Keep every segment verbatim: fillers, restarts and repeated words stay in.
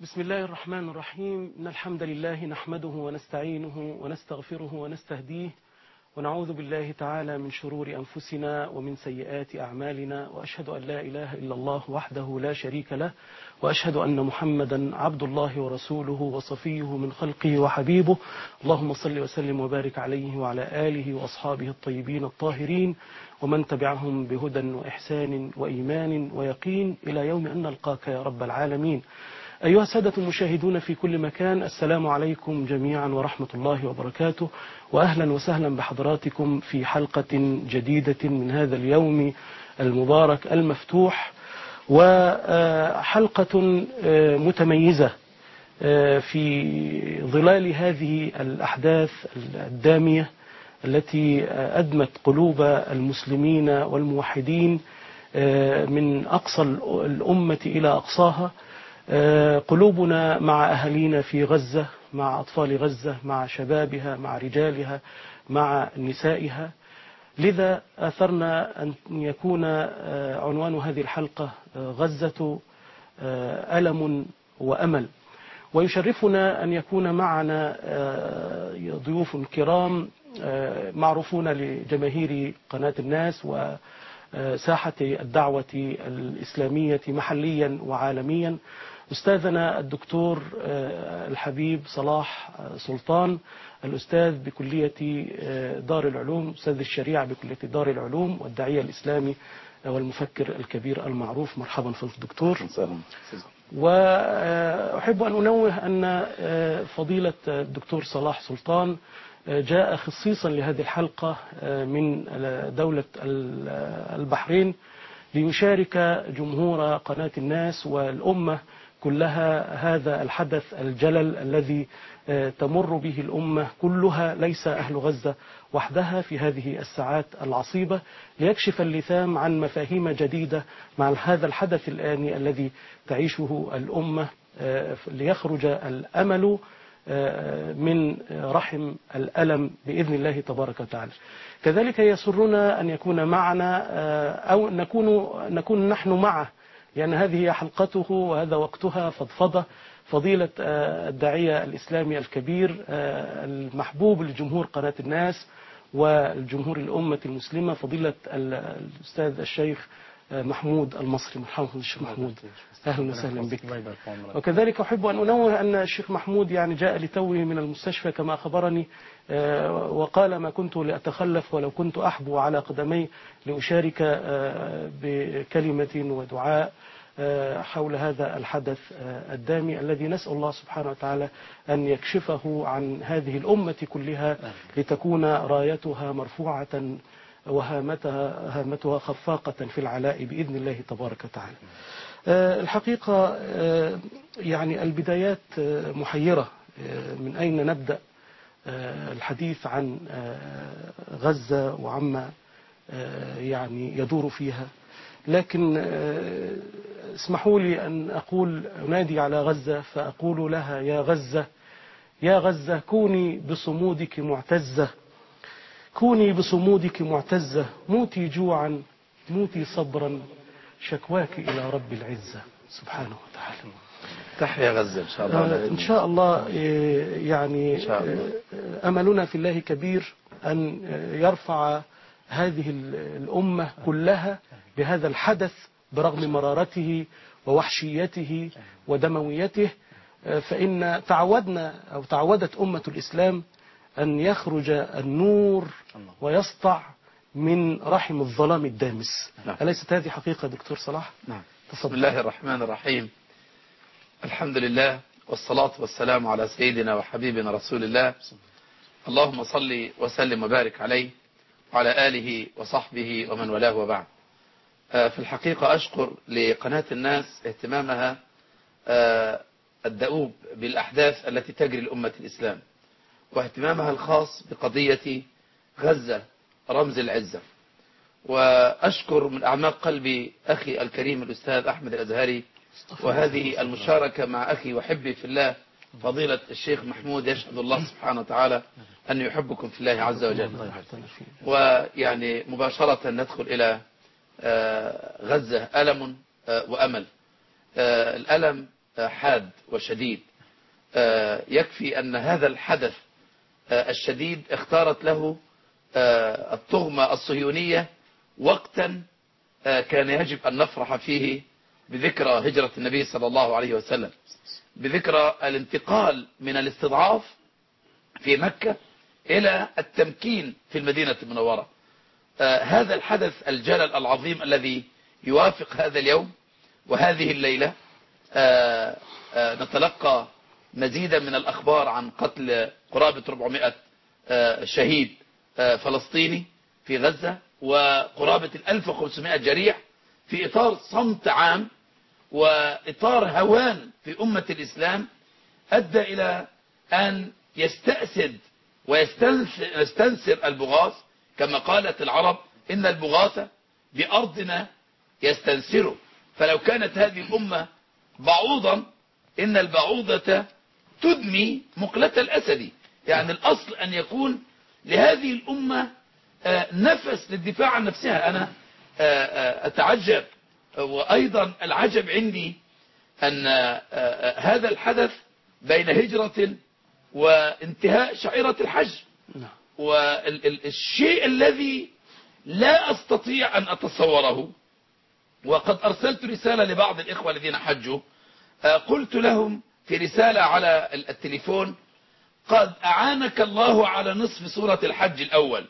بسم الله الرحمن الرحيم. إن الحمد لله نحمده ونستعينه ونستغفره ونستهديه ونعوذ بالله تعالى من شرور أنفسنا ومن سيئات أعمالنا، وأشهد أن لا إله إلا الله وحده لا شريك له، وأشهد أن محمدا عبد الله ورسوله وصفيه من خلقه وحبيبه. اللهم صل وسلم وبارك عليه وعلى آله وأصحابه الطيبين الطاهرين ومن تبعهم بهدى وإحسان وإيمان ويقين إلى يوم أن نلقاك يا رب العالمين. أيها السادة المشاهدون في كل مكان، السلام عليكم جميعا ورحمة الله وبركاته، وأهلا وسهلا بحضراتكم في حلقة جديدة من هذا اليوم المبارك المفتوح، وحلقة متميزة في ظلال هذه الأحداث الدامية التي أدمت قلوب المسلمين والموحدين من أقصى الأمة إلى أقصاها. قلوبنا مع أهالينا في غزة، مع أطفال غزة، مع شبابها، مع رجالها، مع نسائها. لذا أثرنا أن يكون عنوان هذه الحلقة غزة ألم وأمل. ويشرفنا أن يكون معنا ضيوف كرام معروفون لجماهير قناة الناس وساحة الدعوة الإسلامية محليا وعالميا. أستاذنا الدكتور الحبيب صلاح سلطان، الأستاذ بكلية دار العلوم، أستاذ الشريعة بكلية دار العلوم، والداعية الإسلامي والمفكر الكبير المعروف. مرحبا فضل الدكتور. وأحب أن أنوه أن فضيلة الدكتور صلاح سلطان جاء خصيصا لهذه الحلقة من دولة البحرين ليشارك جمهور قناة الناس والأمة كلها هذا الحدث الجلل الذي تمر به الأمة كلها، ليس أهل غزة وحدها، في هذه الساعات العصيبة، ليكشف اللثام عن مفاهيم جديدة مع هذا الحدث الآني الذي تعيشه الأمة، ليخرج الأمل من رحم الألم بإذن الله تبارك وتعالى. كذلك يسرنا أن يكون معنا أو نكون, نكون نحن معه، لأن هذه هي حلقته وهذا وقتها، فضفضة فضيلة الداعية الإسلامي الكبير المحبوب لجمهور قناة الناس والجمهور الأمة المسلمة، فضيلة الأستاذ الشيخ محمود المصري. مرحبا الشيخ محمود، أهلا وسهلا بك. وكذلك أحب أن أنوه أن الشيخ محمود يعني جاء لتوه من المستشفى كما أخبرني، وقال ما كنت لأتخلف ولو كنت أحبو على قدمي لأشارك بكلمة ودعاء حول هذا الحدث الدامي الذي نسأل الله سبحانه وتعالى أن يكشفه عن هذه الأمة كلها، لتكون رايتها مرفوعة وهامتها هامتها خفاقة في العلاء بإذن الله تبارك وتعالى. الحقيقة يعني البدايات محيرة، من أين نبدأ الحديث عن غزة وعما يعني يدور فيها؟ لكن اسمحوا لي أن أقول أنادي على غزة فأقول لها يا غزة يا غزة كوني بصمودك معتزة، كوني بصمودك معتزة، موتي جوعا موتي صبرا، شكواك إلى رب العزة سبحانه وتعالى. تحيا غزة إن شاء الله. إن شاء الله. يعني شاء الله. أملنا في الله كبير أن يرفع هذه الأمة كلها بهذا الحدث برغم مرارته ووحشيته ودمويته، فإن تعودنا أو تعودت أمة الإسلام أن يخرج النور ويسطع من رحم الظلام الدامس. نعم. أليست هذه حقيقة دكتور صلاح؟ نعم. بسم الله الرحمن الرحيم. الحمد لله والصلاة والسلام على سيدنا وحبيبنا رسول الله. اللهم صل وسلم وبارك عليه وعلى آله وصحبه ومن والاه وبعد. في الحقيقة أشكر لقناة الناس اهتمامها الدؤوب بالأحداث التي تجري لأمة الإسلام، واهتمامها الخاص بقضية غزة رمز العزة. وأشكر من أعماق قلبي أخي الكريم الأستاذ أحمد الأزهري، وهذه المشاركة مع أخي وحبي في الله فضيلة الشيخ محمود، يشهد الله سبحانه وتعالى أن يحبكم في الله عز وجل. ويعني مباشرة ندخل إلى غزة ألم وأمل. الألم حاد وشديد. يكفي أن هذا الحدث الشديد اختارت له الطغمة الصهيونية وقتا كان يجب أن نفرح فيه بذكرى هجرة النبي صلى الله عليه وسلم، بذكرى الانتقال من الاستضعاف في مكة إلى التمكين في المدينة المنورة. هذا الحدث الجلل العظيم الذي يوافق هذا اليوم وهذه الليلة، نتلقى مزيدا من الأخبار عن قتل قرابة أربعمائة شهيد فلسطيني في غزة وقرابة ألف وخمسمائة جريح، في إطار صمت عام وإطار هوان في أمة الإسلام أدى إلى أن يستأسد ويستنسر البغاث، كما قالت العرب إن البغاث بأرضنا يستنسره. فلو كانت هذه الأمة بعوضا إن البعوضة تدمي مقلة الأسد. يعني الأصل أن يكون لهذه الأمة نفس للدفاع عن نفسها. أنا أتعجب، وأيضا العجب عندي أن هذا الحدث بين هجرة وانتهاء شعيرة الحج، والشيء الذي لا أستطيع أن أتصوره، وقد أرسلت رسالة لبعض الإخوة الذين حجوا، قلت لهم في رسالة على التليفون: قد أعانك الله على نصف سورة الحج الأول،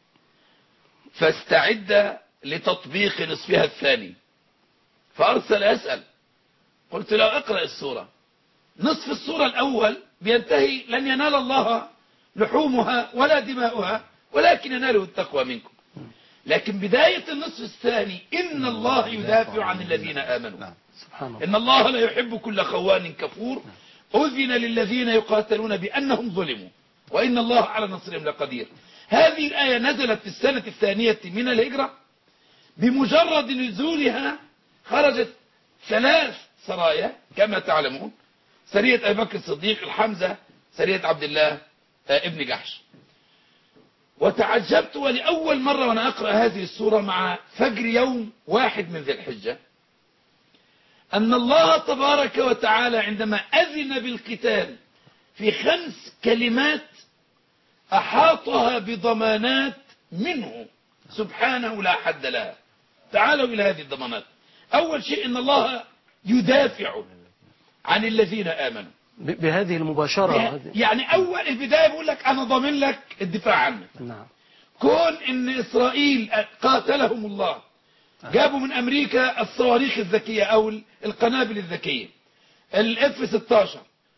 فاستعد لتطبيق نصفها الثاني. فأرسل يسأل، قلت له: اقرأ السورة، نصف السورة الأول بينتهي لن ينال الله لحومها ولا دماؤها ولكن يناله التقوى منكم، لكن بداية النصف الثاني إن الله يدافع عن الذين آمنوا، إن الله لا يحب كل خوان كفور، أذن للذين يقاتلون بأنهم ظلموا وإن الله على نصرهم لقدير. هذه الآية نزلت في السنة الثانية من الهجرة. بمجرد نزولها خرجت ثلاث سرايا كما تعلمون: سرية أبي بكر الصديق، الحمزة، سرية عبد الله ابن جحش. وتعجبت ولأول مرة وأنا أقرأ هذه السورة مع فجر يوم واحد من ذي الحجة أن الله تبارك وتعالى عندما أذن بالقتال في خمس كلمات أحاطها بضمانات منه سبحانه لا حد لها. تعالوا إلى هذه الضمانات. أول شيء إن الله يدافع عن الذين آمنوا بهذه المباشرة. يعني أول البداية بيقول لك أنا ضامن لك الدفاع عنك. نعم. كون إن إسرائيل قاتلهم الله، جابوا من أمريكا الصواريخ الذكية أو القنابل الذكية، الاف ستة عشر،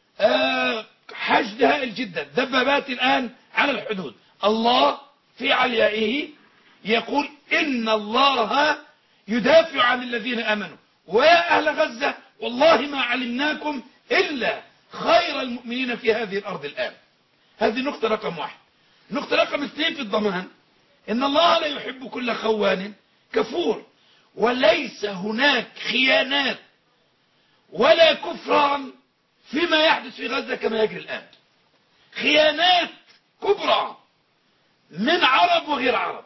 حشد هائل جدا، دبابات الآن على الحدود. الله في عليائه يقول إن الله يدافع عن الذين آمنوا، ويا أهل غزة والله ما علمناكم إلا خير المؤمنين في هذه الأرض الآن. هذه نقطة رقم واحد. نقطة رقم اثنين في الضمان: إن الله لا يحب كل خوان كفور، وليس هناك خيانات ولا كفران فيما يحدث في غزة كما يجري الآن. خيانات كبرى من عرب وغير عرب،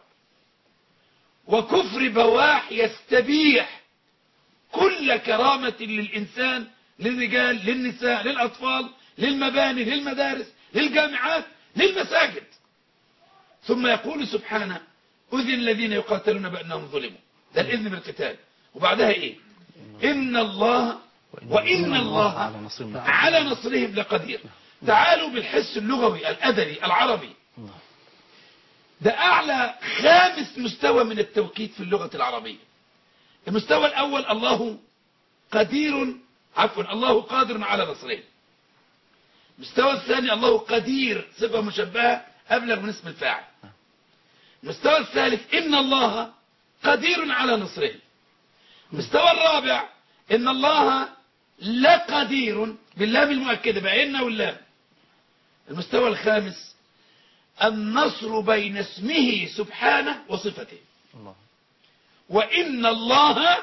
وكفر بواح يستبيح كل كرامة للإنسان، للرجال، للنساء، للأطفال، للمباني، للمدارس، للجامعات، للمساجد. ثم يقول سبحانه: أذن الذين يقاتلون بأنهم ظلموا. ده الإذن بالقتال. وبعدها إيه؟ إن الله وإن الله على نصرهم لقدير. تعالوا بالحس اللغوي الأدبي العربي. ده أعلى خامس مستوى من التوكيد في اللغة العربية. المستوى الأول الله قدير، عفوا الله قادر على نصرهم. المستوى الثاني الله قدير، صفة مشبهة أبلغ من اسم الفاعل. المستوى الثالث إن الله قدير على نصرهم. المستوى الرابع إن الله لقدير باللام المؤكدة بأن واللام. المستوى الخامس النصر بين اسمه سبحانه وصفته. الله. وإن الله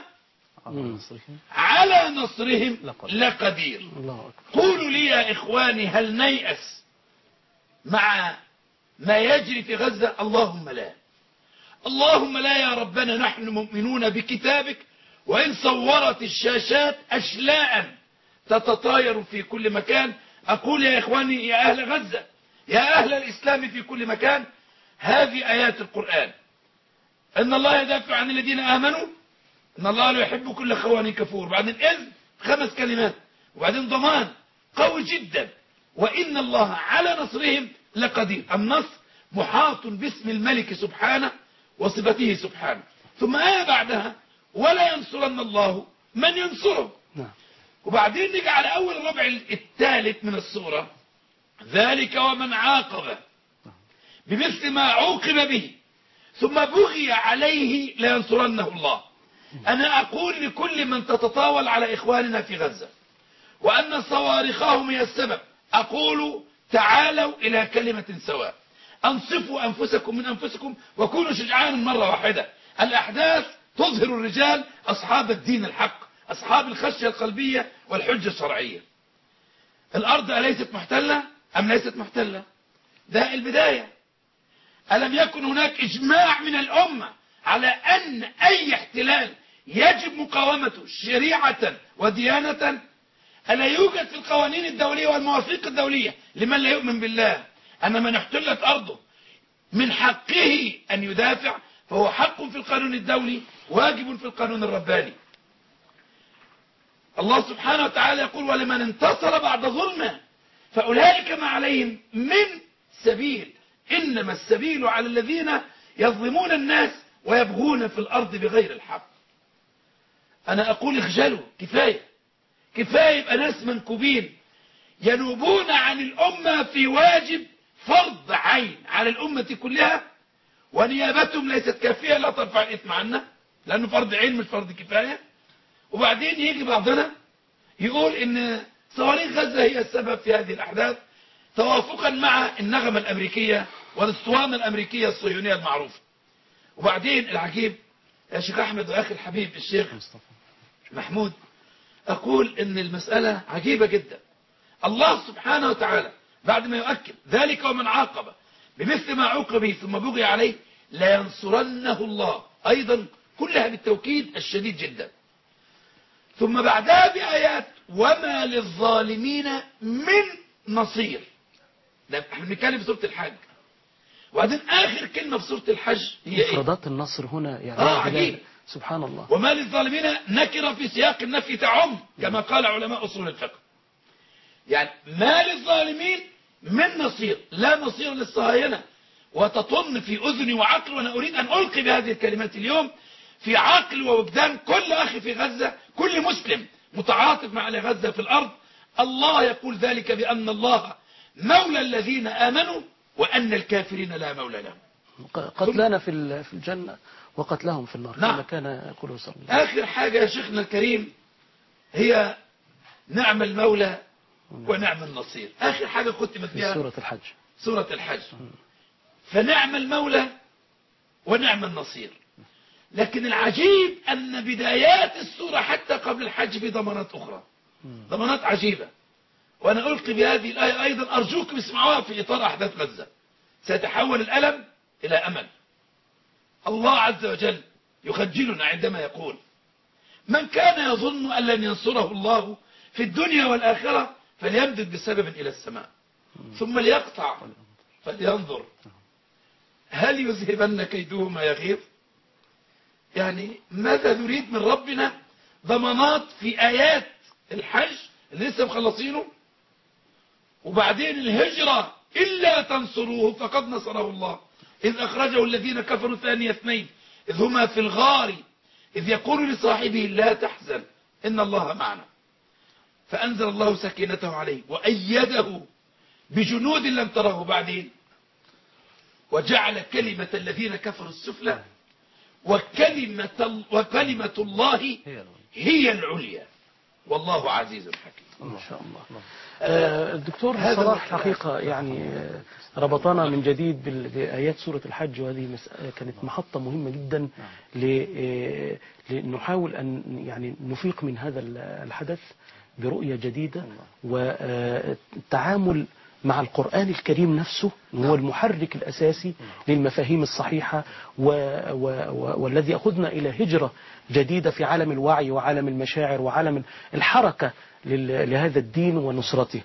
على نصرهم لقدير. الله. قولوا لي يا إخواني هل نيأس مع ما يجري في غزة؟ اللهم لا، اللهم لا يا ربنا. نحن مؤمنون بكتابك، وإن صورت الشاشات أشلاء تتطاير في كل مكان. أقول يا إخواني يا أهل غزة، يا أهل الإسلام في كل مكان، هذه آيات القرآن. إن الله يدافع عن الذين آمنوا، إن الله لا يحب كل خوان كفور. بعدين إذن خمس كلمات، وبعدين ضمان قوي جدا، وإن الله على نصرهم لقدير. النصر محاط باسم الملك سبحانه وصفته سبحانه. ثم آية بعدها ولا ينصرن الله من ينصره. وبعدين نيجي على أول الربع الثالث من السورة، ذلك ومن عاقب بمثل ما عوقب به ثم بغي عليه لينصرنه الله. أنا أقول لكل من تتطاول على إخواننا في غزة وأن صواريخهم هي السبب، أقول تعالوا إلى كلمة سواء، أنصفوا أنفسكم من أنفسكم وكونوا شجعانا مرة واحدة. الأحداث تظهر الرجال أصحاب الدين الحق، أصحاب الخشية القلبية والحجة الشرعية. الأرض أليست محتلة أم ليست محتلة؟ ده البداية. ألم يكن هناك إجماع من الأمة على أن أي احتلال يجب مقاومته شريعة وديانة؟ ألا يوجد في القوانين الدولية والمواثيق الدولية لمن لا يؤمن بالله أن من احتلت أرضه من حقه أن يدافع؟ فهو حق في القانون الدولي، واجب في القانون الرباني. الله سبحانه وتعالى يقول ولمن انتصر بعد ظلمه فأولئك ما عليهم من سبيل، إنما السبيل على الذين يظلمون الناس ويبغون في الأرض بغير الحق. أنا أقول اخجلوا، كفاية كفاية يبقى ناس منكوبين ينوبون عن الأمة في واجب فرض عين على الأمة كلها، ونيابتهم ليست كافية لا ترفع الإثم عنا لأنه فرض عين مش فرض كفاية. وبعدين يجي بعضنا يقول إن صواريخ غزة هي السبب في هذه الأحداث، توافقا مع النغمة الأمريكية والاسطوانة الأمريكية الصهيونية المعروفة. وبعدين العجيب يا شيخ أحمد وأخي الحبيب الشيخ محمود، أقول إن المسألة عجيبة جدا. الله سبحانه وتعالى بعد ما يؤكد ذلك ومن عاقب بمثل ما عوقب به ثم بغي عليه لينصرنه الله، أيضا كلها بالتوكيد الشديد جدا. ثم بعدها بآيات وما للظالمين من نصير. ده احنا بنتكلم في سورة الحج، وبعدين آخر كلمة في سورة الحج هي ايه؟ مفردات النصر هنا يعني آه عجيب. سبحان الله. وما للظالمين نكرة في سياق النفي تعم كما قال علماء أصول الفقه. يعني ما للظالمين من نصير، لا نصير للصهاينة. وتطن في أذني وعقل، وأنا أريد أن ألقي بهذه الكلمات اليوم في عقل ووجدان كل أخي في غزة، كل مسلم متعاطف مع غزة في الأرض. الله يقول ذلك بأن الله مولى الذين آمنوا وأن الكافرين لا مولى لهم. قتلانا في في الجنة وقتلهم في النار. نعم. كما كان يقول صلى الله عليه وسلم. آخر حاجة يا شيخنا الكريم هي نعم المولى ونعم النصير. آخر حاجة ختمت بها سورة الحج. سورة الحج. فنعم المولى ونعم النصير. لكن العجيب أن بدايات السورة حتى قبل الحج في ضمانات أخرى، ضمانات عجيبة. وأنا ألقي بهذه الآية أيضا، أرجوكم اسمعوها في إطار أحداث غزة. سيتحول الألم إلى أمل. الله عز وجل يخجلنا عندما يقول من كان يظن أن لن ينصره الله في الدنيا والآخرة فليمدد بسبب إلى السماء ثم ليقطع فلينظر هل يذهبن كيده ما يغيظ. يعني ماذا نريد من ربنا؟ ضمانات في آيات الحج اللي لسه مخلصينه، وبعدين الهجرة إلا تنصروه فقد نصره الله إذ أخرجه الذين كفروا ثاني اثنين إذ هما في الغار إذ يقول لصاحبه لا تحزن إن الله معنا فأنزل الله سكينته عليه وأيده بجنود لم تره. بعدين وجعل كلمة الذين كفروا السفلى وكلمة, وكلمة الله هي العليا والله عزيز حكيم. ما شاء الله. آه الدكتور صلاح حقيقة يعني ربطنا من جديد بآيات سورة الحج، وهذه كانت محطة مهمة جدا لنحاول أن يعني نفيق من هذا الحدث برؤية جديدة والتعامل مع القرآن الكريم نفسه، هو المحرك الأساسي للمفاهيم الصحيحة و... و... و... والذي يأخذنا إلى هجرة جديدة في عالم الوعي وعالم المشاعر وعالم الحركة لل... لهذا الدين ونصرته.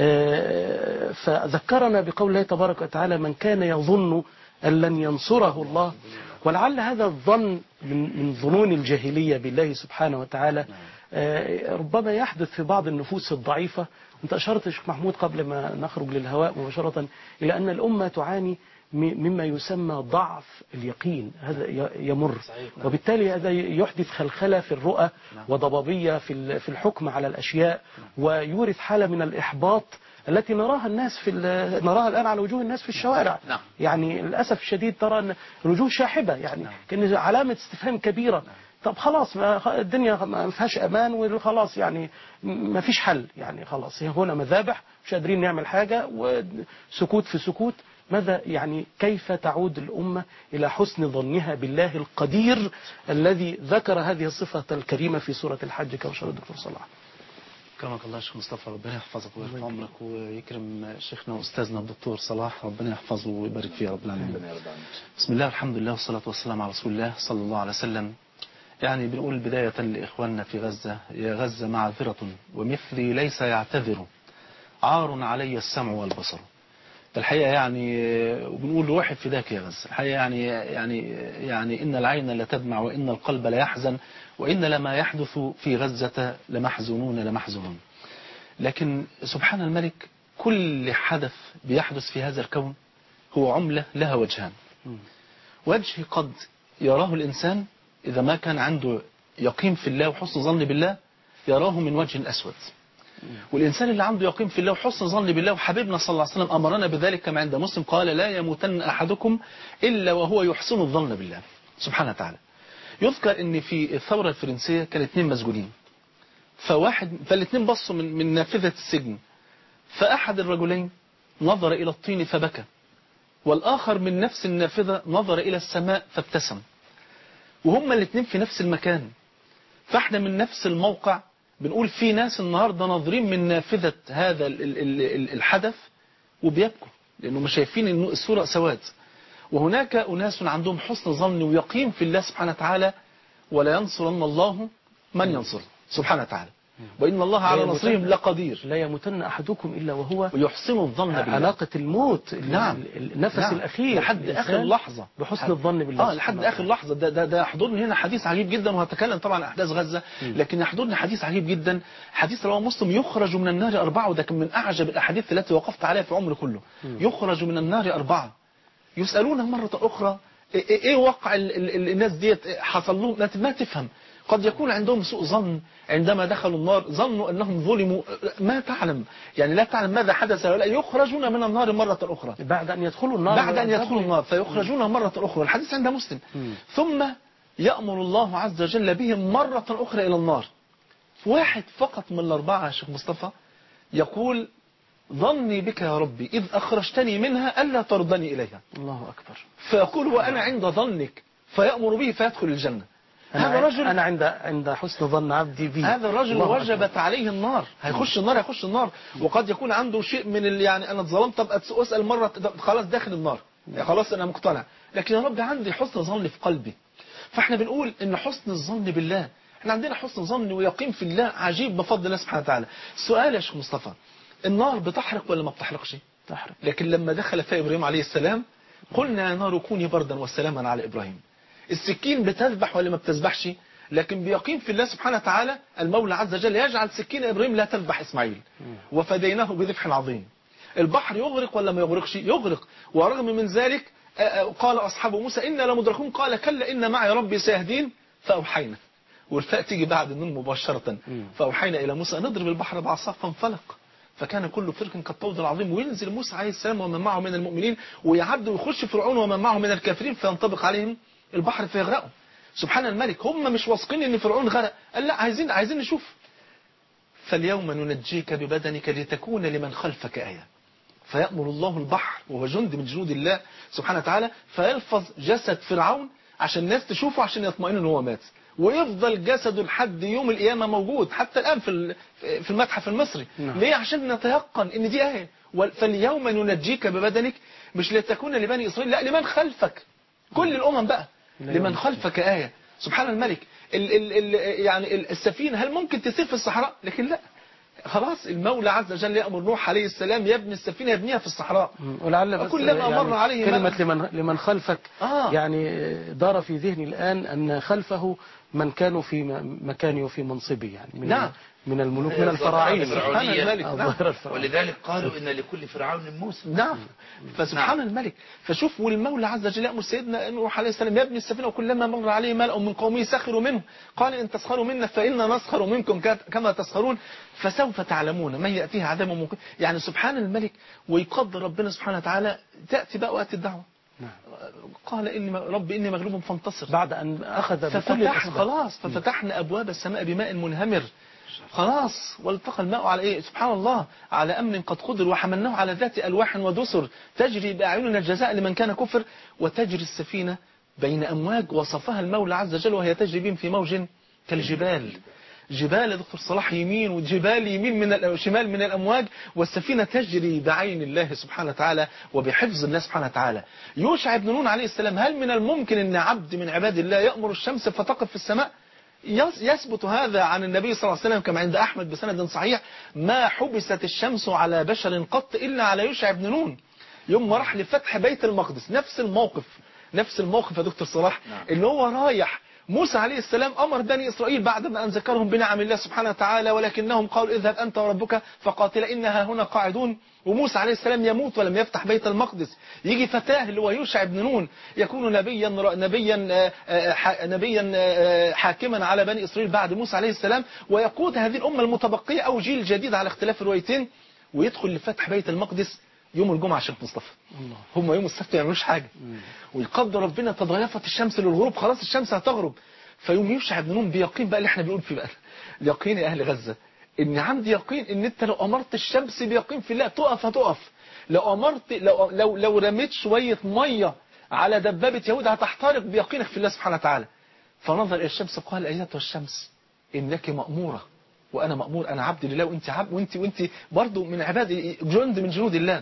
آه، فذكرنا بقول الله تبارك وتعالى: من كان يظن أن لن ينصره الله. ولعل هذا الظن من من ظنون الجاهلية بالله سبحانه وتعالى آه، ربما يحدث في بعض النفوس الضعيفة. أنت أشرت يا شيخ محمود قبل ما نخرج للهواء مباشرة إلى أن الأمة تعاني مما يسمى ضعف اليقين، هذا يمر، وبالتالي هذا يحدث خلخلة في الرؤى وضبابية في في الحكم على الأشياء، ويورث حالة من الإحباط التي نراها الناس في نراها الآن على وجوه الناس في الشوارع. نعم. يعني للأسف الشديد ترى أن الوجوه شاحبة، يعني كأن علامة استفهام كبيرة. طب خلاص، ما الدنيا ما فيهاش أمان وخلاص، يعني ما فيش حل، يعني خلاص هنا مذابح مش قادرين نعمل حاجة وسكوت في سكوت. ماذا يعني كيف تعود الأمة إلى حسن ظنها بالله القدير الذي ذكر هذه الصفة الكريمة في سورة الحج كما شرح الدكتور صلاح؟ كرمك الله شيخ مصطفى، ربنا يحفظك ويرفع عمرك ويكرم شيخنا واستاذنا الدكتور صلاح، ربنا يحفظه ويبارك فيه يا رب العالمين. بسم الله الحمد لله والصلاة والسلام على رسول الله صلى الله عليه وسلم. يعني بنقول بداية لإخواننا في غزة: يا غزة معذرة ومثلي ليس يعتذر، عار علي السمع والبصر. الحقيقة يعني وبنقول روحي فداك يا غزة. الحقيقة يعني يعني يعني إن العين لا تدمع وإن القلب لا يحزن وإن لما يحدث في غزة لمحزونون لمحزونون. لكن سبحان الملك، كل حدث بيحدث في هذا الكون هو عملة لها وجهان. وجه قد يراه الإنسان إذا ما كان عنده يقين في الله وحسن ظن بالله يراه من وجه أسود، والإنسان اللي عنده يقين في الله وحسن ظن بالله، وحبيبنا صلى الله عليه وسلم أمرنا بذلك كما عند مسلم قال: لا يموتن أحدكم إلا وهو يحسن الظن بالله سبحانه وتعالى. يذكر ان في الثورة الفرنسية كان اثنين مسجونين، فواحد فالاثنين بصوا من, من نافذة السجن، فأحد الرجلين نظر إلى الطين فبكى، والآخر من نفس النافذة نظر إلى السماء فابتسم، وهم الاثنين في نفس المكان. فاحنا من نفس الموقع بنقول في ناس النهاردة ناظرين من نافذة هذا الحدث وبيبكوا لأنهم شايفين إنه الصورة سواد، وهناك أناس عندهم حسن ظن ويقين في الله سبحانه وتعالى، ولا ينصرن الله من ينصر سبحانه وتعالى، وإن الله على نصرهم لقدير. لا يموتن أحدكم إلا وهو ويحسن الظن بالله. علاقة الموت، نعم، النفس نعم. الأخير لحد آخر لحظة بحسن الظن بالله. آه لحد آخر لحظة. ده ده ده يحضرني هنا حديث عجيب جدا، وهتكلم طبعا عن أحداث غزة، لكن يحضرني حديث عجيب جدا، حديث رواه مسلم: يخرج من النار أربعة، وده كان من أعجب الأحاديث التي وقفت عليها في عمري كله. يخرج من النار أربعة يسألون مرة أخرى إيه, إيه واقع ال ال الناس ديت حصل لهم، ما تفهم. قد يكون عندهم سوء ظن عندما دخلوا النار، ظنوا أنهم ظلموا، ما تعلم يعني لا تعلم ماذا حدث، ولا يخرجون من النار مرة أخرى بعد أن يدخلوا النار بعد أن يدخلوا النار فيخرجون مرة أخرى. الحديث عند مسلم. م. ثم يأمر الله عز وجل بهم مرة أخرى إلى النار. واحد فقط من الأربعة يا شيخ مصطفى يقول: ظني بك يا ربي إذ أخرجتني منها ألا تردني إليها. الله أكبر. فيقول: وأنا عند ظنك، فيأمر به فيدخل الجنة. هذا رجل أنا عند عند حسن ظن عبدي بي. هذا الرجل وجبت عليه النار، هيخش النار هيخش النار. وقد يكون عنده شيء من اللي يعني أنا اتظلمت، طب أسأل مرة، خلاص داخل النار، يعني خلاص أنا مقتنع، لكن يا رب عندي حسن ظن في قلبي. فاحنا بنقول إن حسن الظن بالله، احنا عندنا حسن ظن ويقين في الله عجيب بفضل الله سبحانه وتعالى. السؤال يا شيخ مصطفى: النار بتحرق ولا ما بتحرقش؟ تحرق. لكن لما دخل فيها إبراهيم عليه السلام قلنا: يا نار كوني بردا وسلاما على إبراهيم. السكين بتذبح ولا ما بتذبحش؟ لكن بيقين في الله سبحانه وتعالى المولى عز وجل يجعل سكين إبراهيم لا تذبح إسماعيل، وفديناه بذبح عظيم. البحر يغرق ولا ما يغرقش؟ يغرق. ورغم من ذلك قال أصحاب موسى: إنا لمدركون، قال: كلا إن معي ربي سيهدين. فأوحينا، والفاء تيجي بعد النون مباشرة، فأوحينا إلى موسى نضرب البحر بعصاه فانفلق فكان كل فرق كالطود العظيم. وينزل موسى عليه السلام ومن معه من المؤمنين ويعد ويخش فرعون ومن معه من الكافرين فينطبق عليهم البحر فيغرقوا. سبحان الملك، هم مش واثقين ان فرعون غرق، قال لا، عايزين عايزين نشوف. فاليوم ننجيك ببدنك لتكون لمن خلفك آية. فيأمر الله البحر وهو جند من جنود الله سبحانه وتعالى فيلفظ جسد فرعون عشان الناس تشوفه، عشان يطمئنوا ان هو مات، ويفضل جسده لحد يوم القيامة موجود حتى الآن في في المتحف المصري. نعم. ليه؟ عشان نتيقن ان دي آية، فاليوم ننجيك ببدنك، مش لتكون لبني إسرائيل، لا لمن خلفك، كل الأمم بقى لمن خلفك آية. سبحان الملك. ال ال ال يعني السفينة هل ممكن تسير في الصحراء؟ لكن لا، خلاص المولى عز وجل يأمر نوح عليه السلام يبني السفينة، يبنيها في الصحراء. ولعل بس كلما يعني مر عليه كلمة لمن, لمن خلفك آه. يعني دار في ذهني الآن أن خلفه من كانوا في مكانه وفي منصبه، يعني من, نعم. من الملوك من الفراعين. سبحان الملك. نعم. ولذلك قالوا إن لكل فرعون موسى. نعم. فسبحان نعم. الملك. فشوف، والمولى عز وجل يأمر سيدنا نوح عليه السلام يبني السفينة، وكلما مر عليه ملأ من قومه سخروا منه، قال إن تسخروا منا فإنا نسخر منكم كما تسخرون فسوف تعلمون من يأتيه عذاب ممكن. يعني سبحان الملك. ويقدر ربنا سبحانه وتعالى تأتي بقى وقت الدعوة. نعم. قال إني رب إني مغلوب فانتصر، بعد أن أخذ بكل الأسباب خلاص. ففتحنا أبواب السماء بماء منهمر، خلاص. والتقى الماء على إيه؟ سبحان الله، على أمن قد قدر، وحملناه على ذات ألواح ودسر تجري بأعيننا الجزاء لمن كان كفر. وتجري السفينة بين أمواج وصفها المولى عز وجل وهي تجري بهم في موج كالجبال. جبال يا دكتور صلاح يمين وجبال يمين من شمال من الأمواج، والسفينة تجري بعين الله سبحانه وتعالى وبحفظ الله سبحانه وتعالى. يوشع بن نون عليه السلام، هل من الممكن أن عبد من عباد الله يأمر الشمس فتقف في السماء؟ يثبت هذا عن النبي صلى الله عليه وسلم كما عند أحمد بسند صحيح، ما حبست الشمس على بشر قط إلا على يوشع بن نون يوم ما راح لفتح بيت المقدس. نفس الموقف، نفس الموقف يا دكتور صلاح، اللي هو رايح موسى عليه السلام أمر بني إسرائيل بعد ما أن ذكرهم بنعم الله سبحانه وتعالى، ولكنهم قالوا اذهب أنت وربك فقاتلا إنها هنا قاعدون. وموسى عليه السلام يموت ولم يفتح بيت المقدس. يجي فتاه اللي هو يوشع بن نون يكون نبيا نبيا نبيا حاكما على بني إسرائيل بعد موسى عليه السلام، ويقود هذه الأمة المتبقية أو جيل جديد على اختلاف الروايتين، ويدخل لفتح بيت المقدس يوم الجمعة. شيخ مصطفى هم يوم السبت ما يعملوش حاجة، ويقدر ربنا تضايفت الشمس للغروب، خلاص الشمس هتغرب. فيوم يوشع بن نون بيقين بقى اللي احنا بنقول فيه بقى، اليقين يا أهل غزة، إن عندي يقين إن أنت لو أمرت الشمس بيقين في الله تقف هتقف، لو أمرت لو لو لو رميت شوية مية على دبابة يهود هتحترق بيقينك في الله سبحانه وتعالى. فنظر إلى الشمس قال أيتها الشمس إنك مأمورة وأنا مأمور، أنا عبد لله وأنت عبد، وأنت وأنت برضه من عباد جند من جنود الله.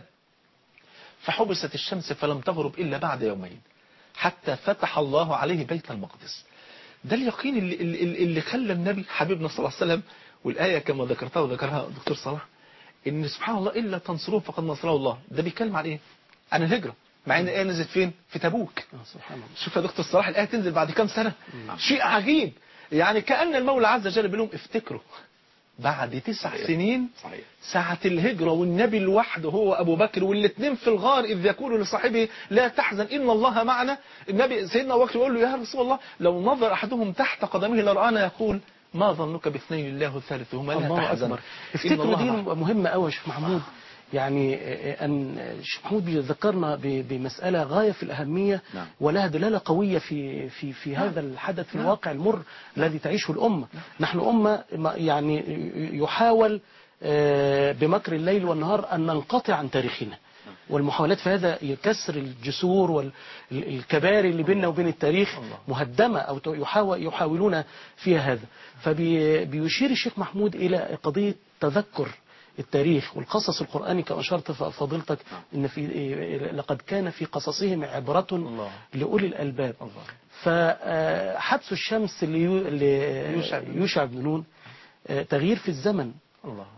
فحبست الشمس فلم تغرب إلا بعد يومين حتى فتح الله عليه بيت المقدس. ده اليقين اللي, اللي, اللي خلى النبي حبيبنا صلى الله عليه وسلم، والآية كما ذكرتها وذكرها دكتور صلاح، إن سبحان الله إلا تنصروه فقد نصره الله. ده بيتكلم عن إيه؟ عن الهجرة، مع إن الآية نزلت فين؟ في تبوك. سبحان الله. شوف يا دكتور صلاح، الآية تنزل بعد كام سنة؟ شيء عجيب. يعني كأن المولى عز وجل بيقول لهم افتكروا بعد تسع صحيح. سنين صحيح. ساعة الهجرة والنبي لوحده هو أبو بكر والاثنين في الغار، إذ يقول لصاحبه لا تحزن إن الله معنا. النبي سيدنا أبو بكر يقول له يا رسول الله لو نظر أحدهم تحت قدمه لرآنا يقول ما ظنك باثنين الله ثالثهما لا تحزن. افتكروا دي مهمة قوي يا شيخ محمود. يعني أن الشيخ محمود بيذكرنا بمسألة غاية في الأهمية، نعم. ولها دلالة قوية في في في نعم. هذا الحدث في نعم. الواقع المر نعم. الذي تعيشه الأمة. نعم. نحن أمة يعني يحاول بمكر الليل والنهار أن ننقطع عن تاريخنا، والمحاولات في هذا يكسر الجسور والكباري اللي بيننا وبين التاريخ مهدمة أو يحاول يحاولون فيها هذا. فبيشير الشيخ محمود إلى قضية تذكر التاريخ والقصص القرآني كما أشرت فضيلتك إن في لقد كان في قصصهم عبرة الله. لأولي الألباب. الله. فحبس الشمس ليوشع بن نون تغيير في الزمن الله.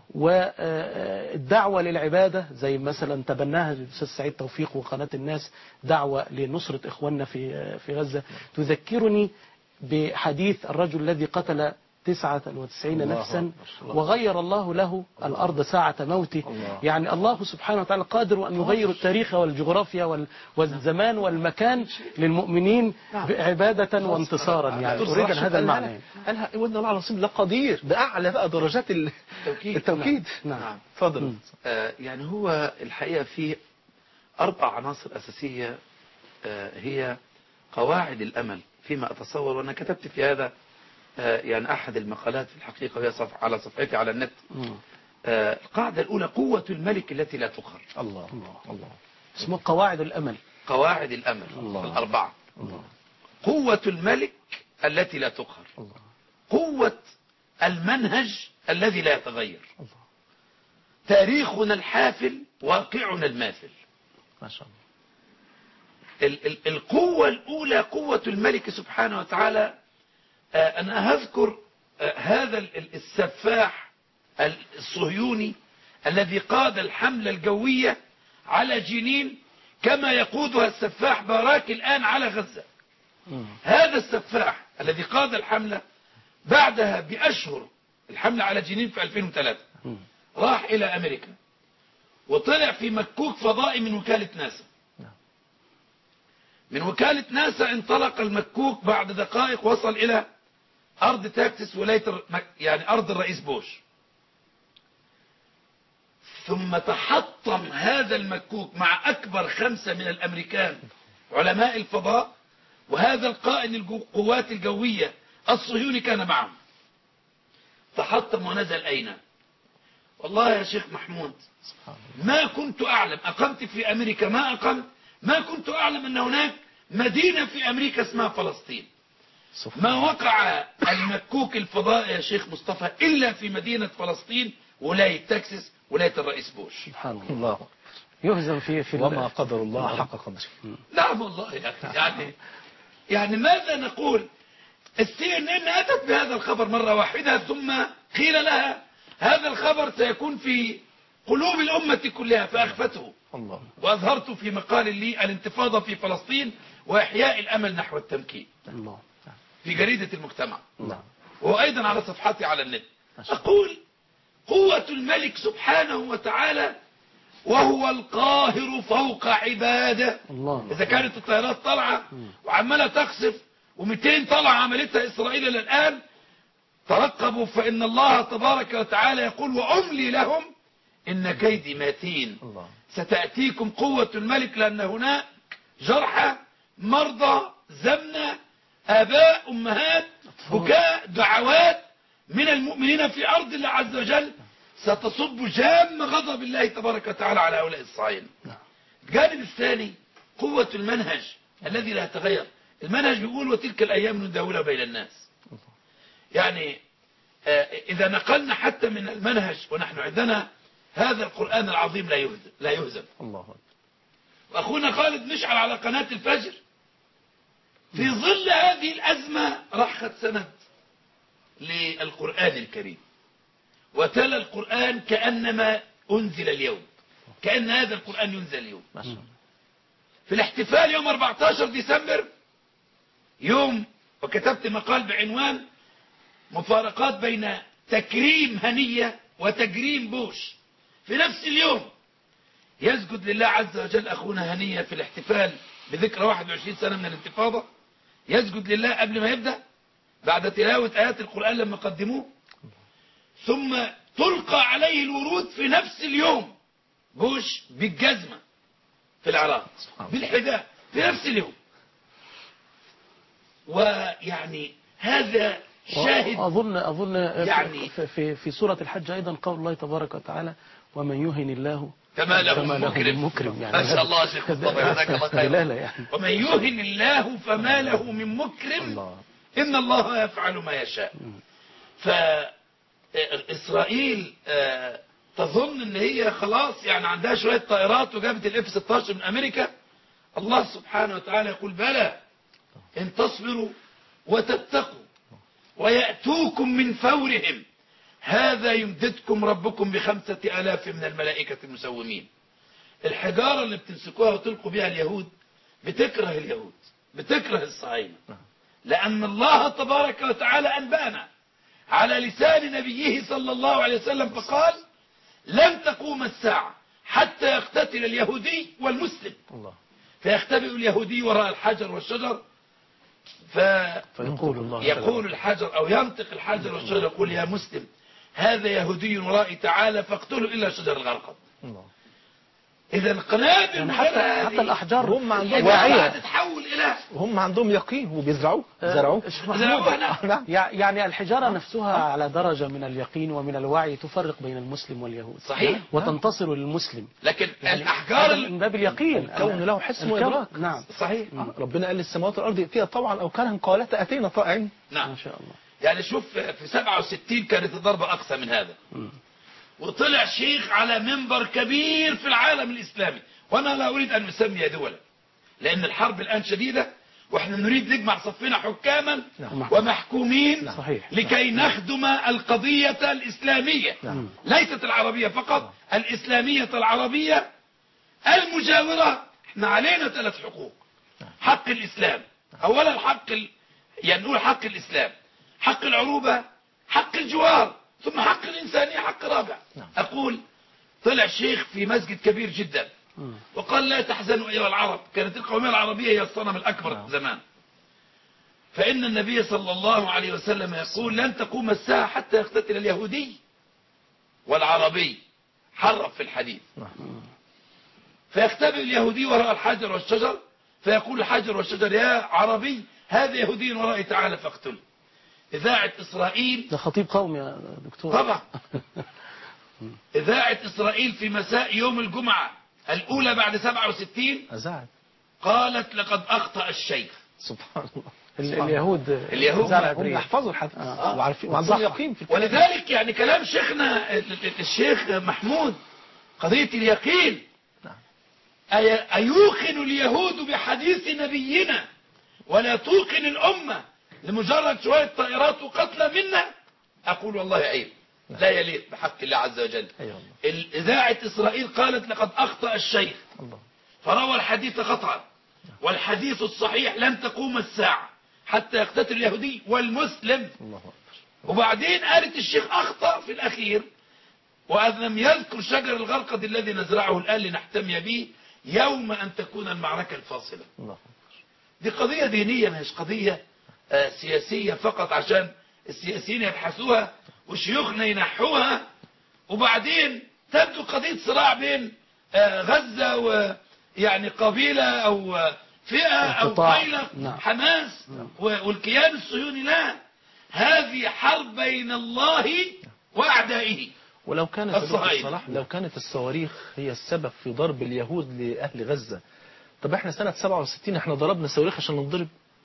والدعوة للعبادة زي مثلا تبناها الأستاذ سعيد توفيق وقناة الناس، دعوة لنصرة إخواننا في في غزة، تذكرني بحديث الرجل الذي قتل تسعة وتسعين نفسا وغير الله له الأرض ساعة موته. الله. يعني الله سبحانه وتعالى قادر أن يغير التاريخ والجغرافيا والزمان والمكان للمؤمنين بعبادة وانتصارا. يعني أريد هذا المعنى. قالها وإن الله العظيم لقدير، بأعلى بقى درجات التوكيد. التوكيد. نعم. نعم. تفضل. آه يعني هو الحقيقة في أربع عناصر أساسية آه هي قواعد الأمل فيما أتصور، وأنا كتبت في هذا يعني أحد المقالات في الحقيقة وهي صف على صفحتي على النت. آه القاعدة الأولى قوة الملك التي لا تقهر. الله الله الله. اسمه قواعد الأمل. قواعد الأمل الله. الأربعة. الله. قوة الملك التي لا تقهر. الله. قوة المنهج الذي لا يتغير. الله. تاريخنا الحافل واقعنا الماثل. ما شاء الله. ال ال القوة الأولى قوة الملك سبحانه وتعالى. آه أنا هذكر آه هذا السفاح الصهيوني الذي قاد الحملة الجوية على جنين كما يقودها السفاح باراك الآن على غزة. هذا السفاح الذي قاد الحملة بعدها بأشهر، الحملة على جنين في ألفين وثلاثة، راح إلى أمريكا وطلع في مكوك فضائي من وكالة ناسا. من وكالة ناسا انطلق المكوك، بعد دقائق وصل إلى أرض تكساس، ولاية يعني أرض الرئيس بوش. ثم تحطم هذا المكوك مع أكبر خمسة من الأمريكان علماء الفضاء، وهذا القائد القوات الجوية الصهيوني كان معهم. تحطم ونزل أين؟ والله يا شيخ محمود ما كنت أعلم، أقمت في أمريكا ما أقمت، ما كنت أعلم أن هناك مدينة في أمريكا اسمها فلسطين. ما وقع المكوك الفضائي يا شيخ مصطفى إلا في مدينة فلسطين، ولاية تكساس، ولاية الرئيس بوش. سبحان الله. يهزم في في وما قدر الله حق قدره. نعم والله يا أخي. يعني يعني ماذا نقول؟ السي ان ان أتت بهذا الخبر مرة واحدة، ثم قيل لها هذا الخبر سيكون في قلوب الأمة كلها، فأخفته. الله. وأظهرت في مقال لي الانتفاضة في فلسطين وإحياء الأمل نحو التمكين الله. في جريدة المجتمع، الله. وأيضا على صفحتي على النت. أقول قوة الملك سبحانه وتعالى وهو القاهر فوق عباده. الله. إذا كانت الطيارات طالعة وعمالة تقصف ومئتين طلعة عملتها إسرائيل إلى الآن، ترقبوا فإن الله تبارك وتعالى يقول وأملي لهم إن كيدي متين. الله. ستأتيكم قوة الملك، لأن هناك جرحى، مرضى، زمنة، آباء، أمهات، بكاء، دعوات من المؤمنين في أرض الله عز وجل ستصب جام غضب الله تبارك وتعالى على هؤلاء الصهاينة. الجانب الثاني قوة المنهج الذي لا يتغير. المنهج بيقول وتلك الأيام نداولها بين الناس. يعني إذا نقلنا حتى من المنهج، ونحن عندنا هذا القرآن العظيم لا يهزم لا يهزم. الله أكبر. وأخونا خالد مشعل على قناة الفجر في ظل هذه الأزمة راح خد سند للقرآن الكريم وتلا القرآن كأنما أنزل اليوم، كأن هذا القرآن ينزل اليوم. ما شاء الله. في الاحتفال يوم أربعة عشر ديسمبر يوم، وكتبت مقال بعنوان مفارقات بين تكريم هنية وتجريم بوش في نفس اليوم. يسجد لله عز وجل أخونا هنية في الاحتفال بذكرى واحد وعشرين سنة من الانتفاضة، يسجد لله قبل ما يبدأ بعد تلاوة آيات القرآن لما قدموه، ثم تلقى عليه الورود في نفس اليوم بوش بالجزمة في العراق بالحذاء في نفس اليوم. ويعني هذا شاهد. أظن أظن يعني في في سورة الحج أيضا قول الله تبارك وتعالى ومن يهن الله فما له فما له مكرم. من مكرم. يعني ما شاء الله يا شيخ مصطفى جزاك الله خير. لا لا يعني ومن يهن الله فما له من مكرم الله. إن الله يفعل ما يشاء. فإسرائيل تظن ان هي خلاص يعني عندها شوية طائرات وجابت الاف ستة عشر من امريكا. الله سبحانه وتعالى يقول بلى ان تصبروا وتتقوا ويأتوكم من فورهم هذا يمددكم ربكم بخمسة آلاف من الملائكة المسومين. الحجارة اللي بتمسكوها وتلقوا بها اليهود بتكره اليهود، بتكره الصهاينة، لأن الله تبارك وتعالى أنبأنا على لسان نبيه صلى الله عليه وسلم فقال لن تقوم الساعة حتى يقتتل اليهودي والمسلم. الله. فيختبئ اليهودي وراء الحجر والشجر ف... فيقول الله يقول الحجر أو ينطق الحجر والشجر يقول يا مسلم هذا يهودي ورائي تعالى فاقتلوا إلا شجر الغرقد. الله. إذا القنابل يعني حتى حتى الأحجار هم عندهم واعية تتحول إلى هم عندهم يقين وبيزرعوه زرعوه. زرعوه. يعني الحجارة نفسها على درجة من اليقين ومن الوعي تفرق بين المسلم واليهود صحيح وتنتصر للمسلم. لكن يعني الأحجار من باب اليقين الكون له حس وإدراك. نعم صحيح. ربنا قال للسماوات والأرض فيها طبعا أو كرها قالت أتينا طائعين. نعم ما شاء الله. يعني شوف في سبعة وستين كانت الضربة أقصى من هذا. وطلع شيخ على منبر كبير في العالم الإسلامي، وأنا لا أريد أن أسمي دولا لأن الحرب الآن شديدة، وإحنا نريد نجمع صفنا حكاما نعم. ومحكومين صحيح. لكي نخدم القضية الإسلامية، نعم. ليست العربية فقط، الإسلامية العربية المجاورة. احنا علينا ثلاث حقوق: حق الإسلام، أولا حق ال... يعني نقول حق الإسلام، حق العروبة، حق الجوار، ثم حق الإنسانية، حق رابع. أقول طلع شيخ في مسجد كبير جدا وقال لا تحزنوا أيها العرب، كانت القومية العربية هي الصنم الأكبر زمان، فإن النبي صلى الله عليه وسلم يقول لن تقوم الساعة حتى يقتتل اليهودي والعربي، حرف في الحديث، فيختبئ اليهودي وراء الحجر والشجر، فيقول الحجر والشجر يا عربي هذا يهودي ورائي تعالى فاقتله. إذاعة إسرائيل، ده خطيب قومي يا دكتور. طبعا إذاعة إسرائيل في مساء يوم الجمعة الأولى بعد سبعة وستين أزعل. قالت لقد أخطأ الشيخ. سبحان الله. ال- اليهود اليهود الإذاعة هم العبرية. يحفظوا الحديث آه. وعارفين وعندهم صح. يقين في الكلام. ولذلك يعني كلام شيخنا ال- ال- الشيخ محمود قضية اليقين، أي- أيوقن اليهود بحديث نبينا ولا توقن الأمة لمجرد شوية طائرات وقتلى منا؟ أقول والله عيب، لا يليق بحق الله عز وجل. أيوة. إذاعة إسرائيل قالت لقد أخطأ الشيخ الله. فروى الحديث خطأ، والحديث الصحيح لن تقوم الساعة حتى يقتتل اليهودي والمسلم. الله أكبر. وبعدين قالت الشيخ أخطأ في الأخير ولم يذكر شجر الغرقد الذي نزرعه الآن لنحتمي به يوم أن تكون المعركة الفاصلة. الله. دي قضية دينية مش قضية آه سياسية فقط عشان السياسيين يبحثوها وشيوخنا ينحوها، وبعدين تبدو قضية صراع بين آه غزة ويعني قبيلة أو آه فئة أو انقطاع. قيلة نعم. حماس والكيان الصهيوني. لا، هذه حرب بين الله وأعدائه. ولو كانت يا دكتور الصهاينة. صلاح لو كانت الصواريخ هي السبب في ضرب اليهود لأهل غزة، طب احنا سنة سبعة وستين احنا ضربنا صواريخ عشان نضرب؟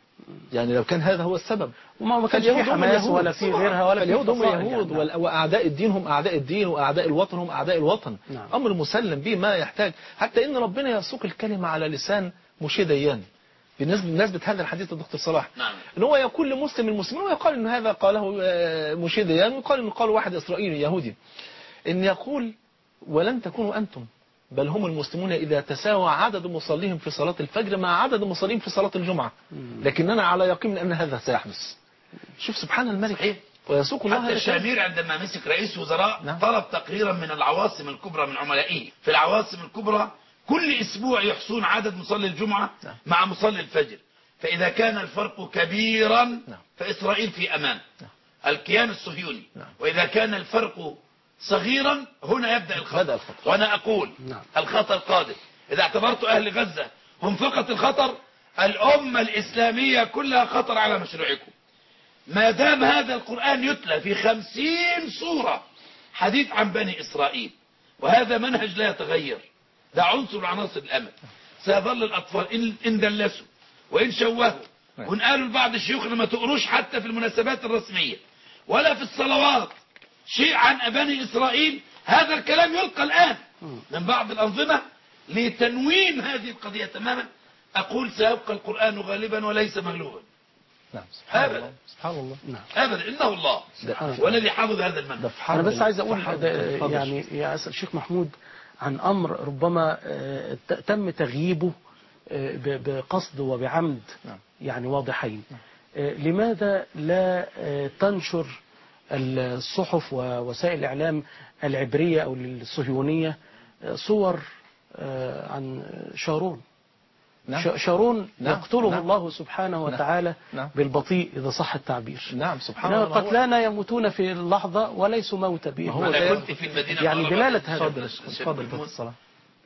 يعني لو كان هذا هو السبب، وما ما كانش في فاليهود هم حماس اليهود. ولا في غيرها ولا في فاليهود هم فصائل يهود يعني. وال- وأعداء الدين هم أعداء الدين، وأعداء الوطن هم أعداء الوطن. نعم. أمر مسلم به ما يحتاج، حتى إن ربنا يسوق الكلمة على لسان موشي ديان بالنسبة بمناسبة هذا الحديث يا دكتور صلاح. نعم. ان هو يقول لمسلم المسلمين ويقال ان هذا قاله آه، موشي ديان، ويقال انه قال واحد اسرائيلي يهودي، ان يقول ولن تكونوا انتم بل هم المسلمون إذا تساوى عدد مصليهم في صلاة الفجر مع عدد مصليهم في صلاة الجمعة، لكننا على يقين من أن هذا سيحدث. شوف سبحان الملك. صحيح. ويسوق الله حتى هذا الشيء. الشامير عندما مسك رئيس وزراء نعم. طلب تقريرا من العواصم الكبرى من عملائه في العواصم الكبرى كل أسبوع يحصون عدد مصلي الجمعة نعم. مع مصلي الفجر، فإذا كان الفرق كبيرا نعم. فإسرائيل في أمان، نعم. الكيان الصهيوني، نعم. وإذا كان الفرق صغيرا هنا يبدأ الخطر. بدأ الخطر. وأنا أقول نعم. الخطر قادم. إذا اعتبرت أهل غزة هم فقط الخطر، الأمة الإسلامية كلها خطر على مشروعكم. ما دام هذا القرآن يتلى في خمسين سورة حديث عن بني إسرائيل، وهذا منهج لا يتغير، ده عنصر من عناصر الأمل، سيظل الأطفال إن, إن دلسوا وإن شوهوا وإن قالوا لبعض شيوخنا ما تقروش حتى في المناسبات الرسمية ولا في الصلوات شيء عن بني إسرائيل، هذا الكلام يلقى الآن من بعض الأنظمة لتنوين هذه القضية تماما. أقول سيبقى القرآن غالبا وليس مغلوبا. نعم. سبحان أبدا. الله. سبحان الله. نعم. أبدا، إنه الله والذي حافظ هذا المنهج. ده في حرب أنا بس عايز أقول في حرب ده الفضل. يعني يا أسأل الشيخ محمود عن أمر ربما آه، ت- تم تغييبه آه، ب- بقصد وبعمد نعم. يعني واضحين. آه، لماذا لا آه، تنشر الصحف ووسائل الإعلام العبرية أو الصهيونية آه، صور آه، عن شارون؟ نعم. ش- شارون نعم. يقتله نعم. الله سبحانه وتعالى نعم. بالبطيء إذا صح التعبير. نعم. سبحان إنما الله. هو- قتلانا يموتون في اللحظة وليسوا موتى بإذن هو الله. ده أنا كنت في المدينة يعني المنورة دلالة هذا. اتفضل الشيخ اتفضل محمود، دكتور صلاح.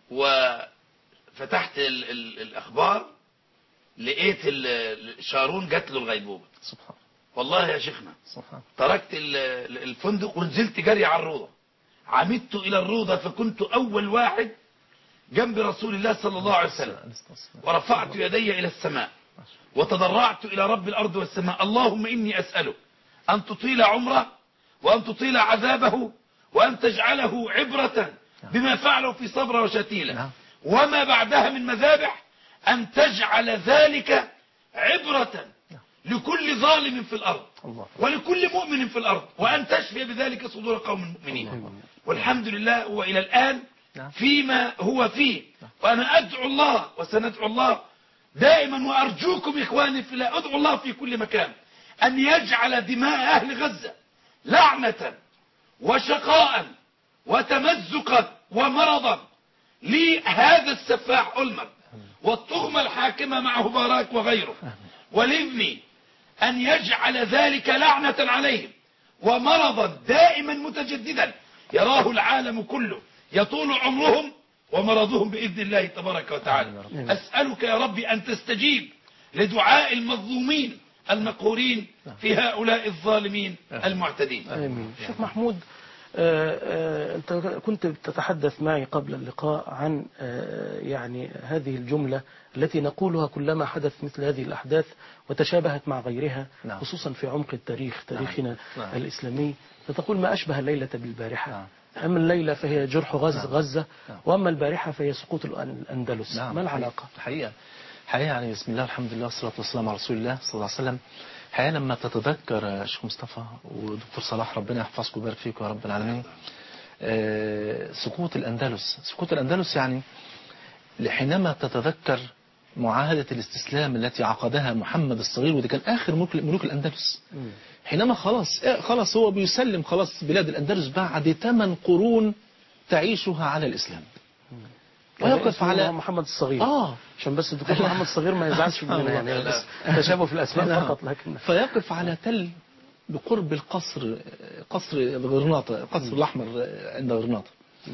وفتحت ال ال الأخبار لقيت ال- شارون جات له الغيبوبة. سبحان والله يا شيخنا سبحان تركت ال- ال- الفندق ونزلت جري على الروضة، عمدت إلى الروضة فكنت أول واحد جنب رسول الله صلى الله عليه وسلم، ورفعت يدي إلى السماء وتضرعت إلى رب الأرض والسماء، اللهم إني أسألك أن تطيل عمره وأن تطيل عذابه وأن تجعله عبرة بما فعلوا في صبرا وشتيلة وما بعدها من مذابح، أن تجعل ذلك عبرة لكل ظالم في الأرض ولكل مؤمن في الأرض، وأن تشفي بذلك صدور قوم مؤمنين. والحمد لله وإلى الآن فيما هو فيه. وأنا أدعو الله وسندعو الله دائما، وأرجوكم إخواني في الله، أدعو الله في كل مكان أن يجعل دماء أهل غزة لعنة وشقاء وتمزقا ومرضا لهذا السفاح أولمر والطغمة الحاكمة معه باراك وغيره، ولابني أن يجعل ذلك لعنة عليهم ومرضا دائما متجددا يراه العالم كله، يطول عمرهم ومرضهم بإذن الله تبارك وتعالى. أسألك يا ربي أن تستجيب لدعاء المظلومين المقهورين في هؤلاء الظالمين المعتدين. آمين. شيخ محمود، آه، آه، أنت كنت تتحدث معي قبل اللقاء عن آه، يعني هذه الجملة التي نقولها كلما حدث مثل هذه الأحداث وتشابهت مع غيرها، نعم. خصوصا في عمق التاريخ تاريخنا نعم. الإسلامي، فتقول ما أشبه الليلة بالبارحة. نعم. أما الليلة فهي جرح غزة, نعم. غزة نعم. وأما البارحة فهي سقوط الأندلس. نعم. ما العلاقة؟ حقيقة حقيقة يعني بسم الله الحمد لله والصلاة والسلام على رسول الله صلى الله عليه وسلم. حقيقة لما تتذكر شيخ مصطفى ودكتور صلاح ربنا يحفظكم ويبارك فيكم يا رب العالمين، آه سقوط الأندلس سقوط الأندلس يعني حينما تتذكر معاهدة الاستسلام التي عقدها محمد الصغير، وده كان آخر ملوك, ملوك الأندلس، حينما خلاص خلاص هو بيسلم خلاص بلاد الأندلس بعد ثمان قرون تعيشها على الإسلام، ويقف على محمد الصغير. آه عشان بس الدكتور محمد الصغير ما يزعلش مننا يعني، بس تشابه في الأسماء فقط. لكن فيقف على تل بقرب القصر، قصر غرناطة، قصر الأحمر عند غرناطة،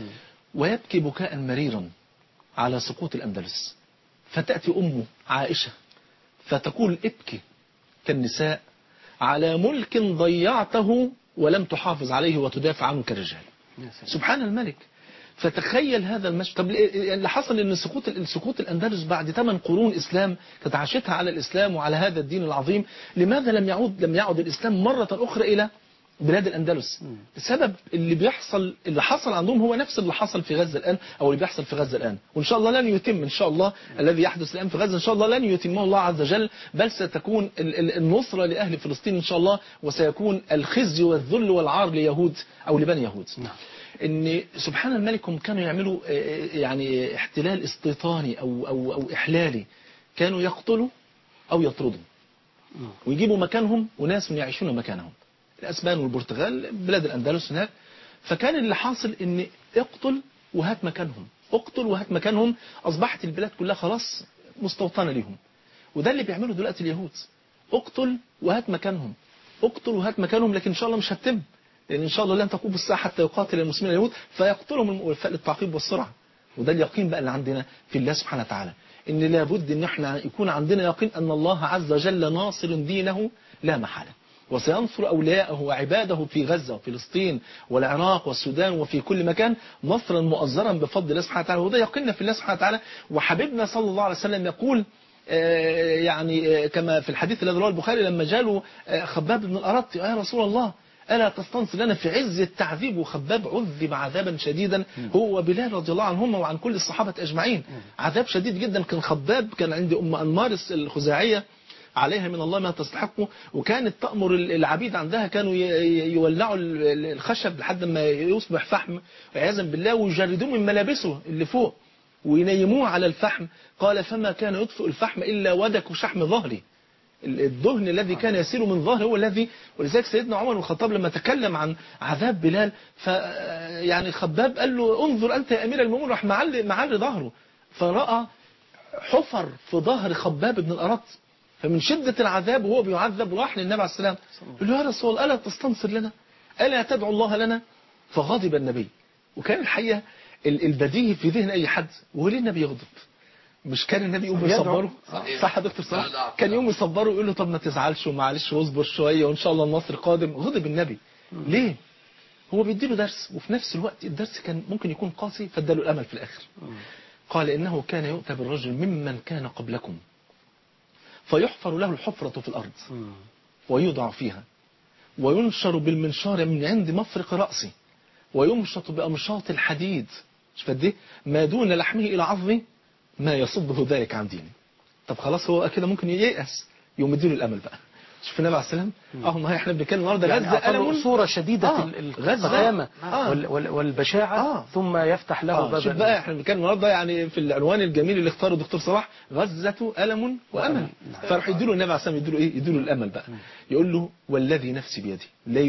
ويبكي بكاء مريرا على سقوط الأندلس. فتأتي أمه عائشة فتقول ابكي كالنساء على ملك ضيعته ولم تحافظ عليه وتدافع عنه كالرجال. سبحان الملك. فتخيل هذا المشهد. طب اللي حصل ان سقوط سقوط الاندلس بعد ثمان قرون اسلام كانت عاشتها على الاسلام وعلى هذا الدين العظيم، لماذا لم يعود لم يعد الاسلام مرة اخرى الى بلاد الأندلس؟ السبب اللي بيحصل اللي حصل عندهم هو نفس اللي حصل في غزة الآن، أو اللي بيحصل في غزة الآن، وإن شاء الله لن يتم. إن شاء الله الذي يحدث الآن في غزة إن شاء الله لن يتمه الله عز وجل، بل ستكون النصرة لأهل فلسطين إن شاء الله، وسيكون الخزي والذل والعار ليهود أو لبني يهود. إن سبحان الملك هم كانوا يعملوا يعني احتلال استيطاني أو أو أو إحلالي، كانوا يقتلوا أو يطردوا ويجيبوا مكانهم وناس من يعيشون مكانهم، الأسبان والبرتغال بلاد الأندلس هناك. فكان اللي حاصل ان اقتل وهات مكانهم، اقتل وهات مكانهم، أصبحت البلاد كلها خلاص مستوطنة لهم. وده اللي بيعمله دلوقتي اليهود، اقتل وهات مكانهم، اقتل وهات مكانهم، لكن إن شاء الله مش هتتم، لأن إن شاء الله لن تقوم الساعة حتى يقاتل المسلمين اليهود فيقتلهم التعقيب والسرعة. وده اليقين بقى اللي عندنا في الله سبحانه وتعالى، إن لابد إن احنا يكون عندنا يقين أن الله عز وجل ناصر دينه لا محالة، وسينصر أولياءه وعباده في غزة وفلسطين والعراق والسودان وفي كل مكان نصرا مؤزرا بفضل الله سبحانه وتعالى. وده يقيننا في الله سبحانه وتعالى. وحبيبنا صلى الله عليه وسلم يقول يعني كما في الحديث الذي رواه البخاري لما جاله خباب بن الأرط، يا رسول الله ألا تستنصر لنا في عز التعذيب؟ وخباب عذب عذابا شديدا هو وبلال رضي الله عنهما وعن كل الصحابة أجمعين، عذاب شديد جدا. كان خباب كان عند أم أنمار الخزاعية عليها من الله ما تستحقه، وكانت تأمر العبيد عندها كانوا يولعوا الخشب لحد ما يصبح فحم عياذا بالله، ويجردوه من ملابسه اللي فوق وينيموه على الفحم. قال فما كان يطفئ الفحم إلا ودك شحم ظهري، الدهن الذي كان يسير من ظهره هو الذي. ولذلك سيدنا عمر بن الخطاب لما تكلم عن عذاب بلال ف يعني خباب قال له انظر أنت يا أمير المؤمنين، راح معلي معلي ظهره، فرأى حفر في ظهر خباب بن الأرط، فمن شدة العذاب وهو بيعذب راح للنبي عليه السلام قال له يا رسول الله ألا تستنصر لنا، ألا تدعو الله لنا؟ فغضب النبي. وكان الحقيقة البديهي في ذهن أي حد، وهو ليه النبي يغضب؟ مش كان النبي يقوم يصبره؟ صح يا دكتور صح؟ كان يقوم يصبره ويقول له طب ما تزعلش ومعلش واصبر شوية وإن شاء الله النصر قادم. غضب النبي ليه؟ هو بيديله درس، وفي نفس الوقت الدرس كان ممكن يكون قاسي فاداله الأمل في الآخر. قال إنه كان يؤتى بالرجل ممن كان قبلكم فيحفر له الحفرة في الأرض ويوضع فيها وينشر بالمنشار من عند مفرق رأسه ويمشط بأمشاط الحديد، شوف قد ايه، ما دون لحمه إلى عظمه ما يصده ذلك عن دينه. طب خلاص هو كده ممكن ييأس، يوم يديله الأمل بقى. شوف النبي عليه السلام اه ما احنا بنتكلم النهارده يعني غزة ألم صورة شديدة آه. القسامة آه. وال- وال- والبشاعة آه. ثم يفتح له آه. بابا. شوف بقى احنا بنتكلم النهارده يعني في العنوان الجميل اللي اختاره الدكتور صلاح، غزة ألم وأمل. فراح يديله النبي عليه السلام يديله ايه؟ يديله الأمل بقى. يقول له والذي نفسي بيده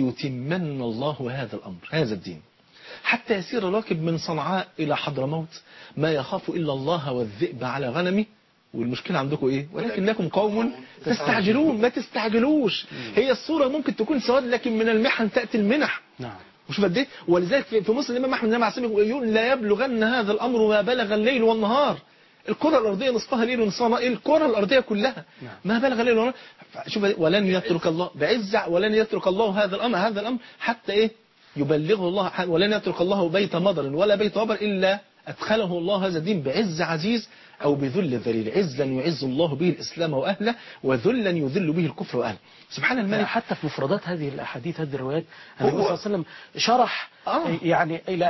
ليتمن الله هذا الأمر، هذا الدين، حتى يسير الراكب من صنعاء إلى حضرموت ما يخاف إلا الله والذئب على غنمه. والمشكلة عندكم ايه؟ ولكنكم قوم تستعجلون. ما تستعجلوش. هي الصورة ممكن تكون سواد، لكن من المحن تأتي المنح. نعم. مش قد ايه؟ ولذلك في مسلم الإمام أحمد النبي عليه الصلاة والسلام يقول لا يبلغن هذا الأمر ما بلغ الليل والنهار. الكرة الأرضية نصفها ليل ونصفها نهار، الكرة الأرضية كلها ما بلغ الليل والنهار. شوف ولن يترك الله بعز، ولن يترك الله هذا الأمر هذا الأمر حتى ايه؟ يبلغه الله. ولن يترك الله بيت مضر ولا بيت وبر إلا أدخله الله هذا الدين بعز عزيز أو بذل ذليل. عزا يعز الله به الإسلام وأهله، وذلا يذل به الكفر وأهله. سبحان الملك. حتى في مفردات هذه الأحاديث هذه الروايات النبي صلى الله عليه وسلم شرح آه. يعني إلى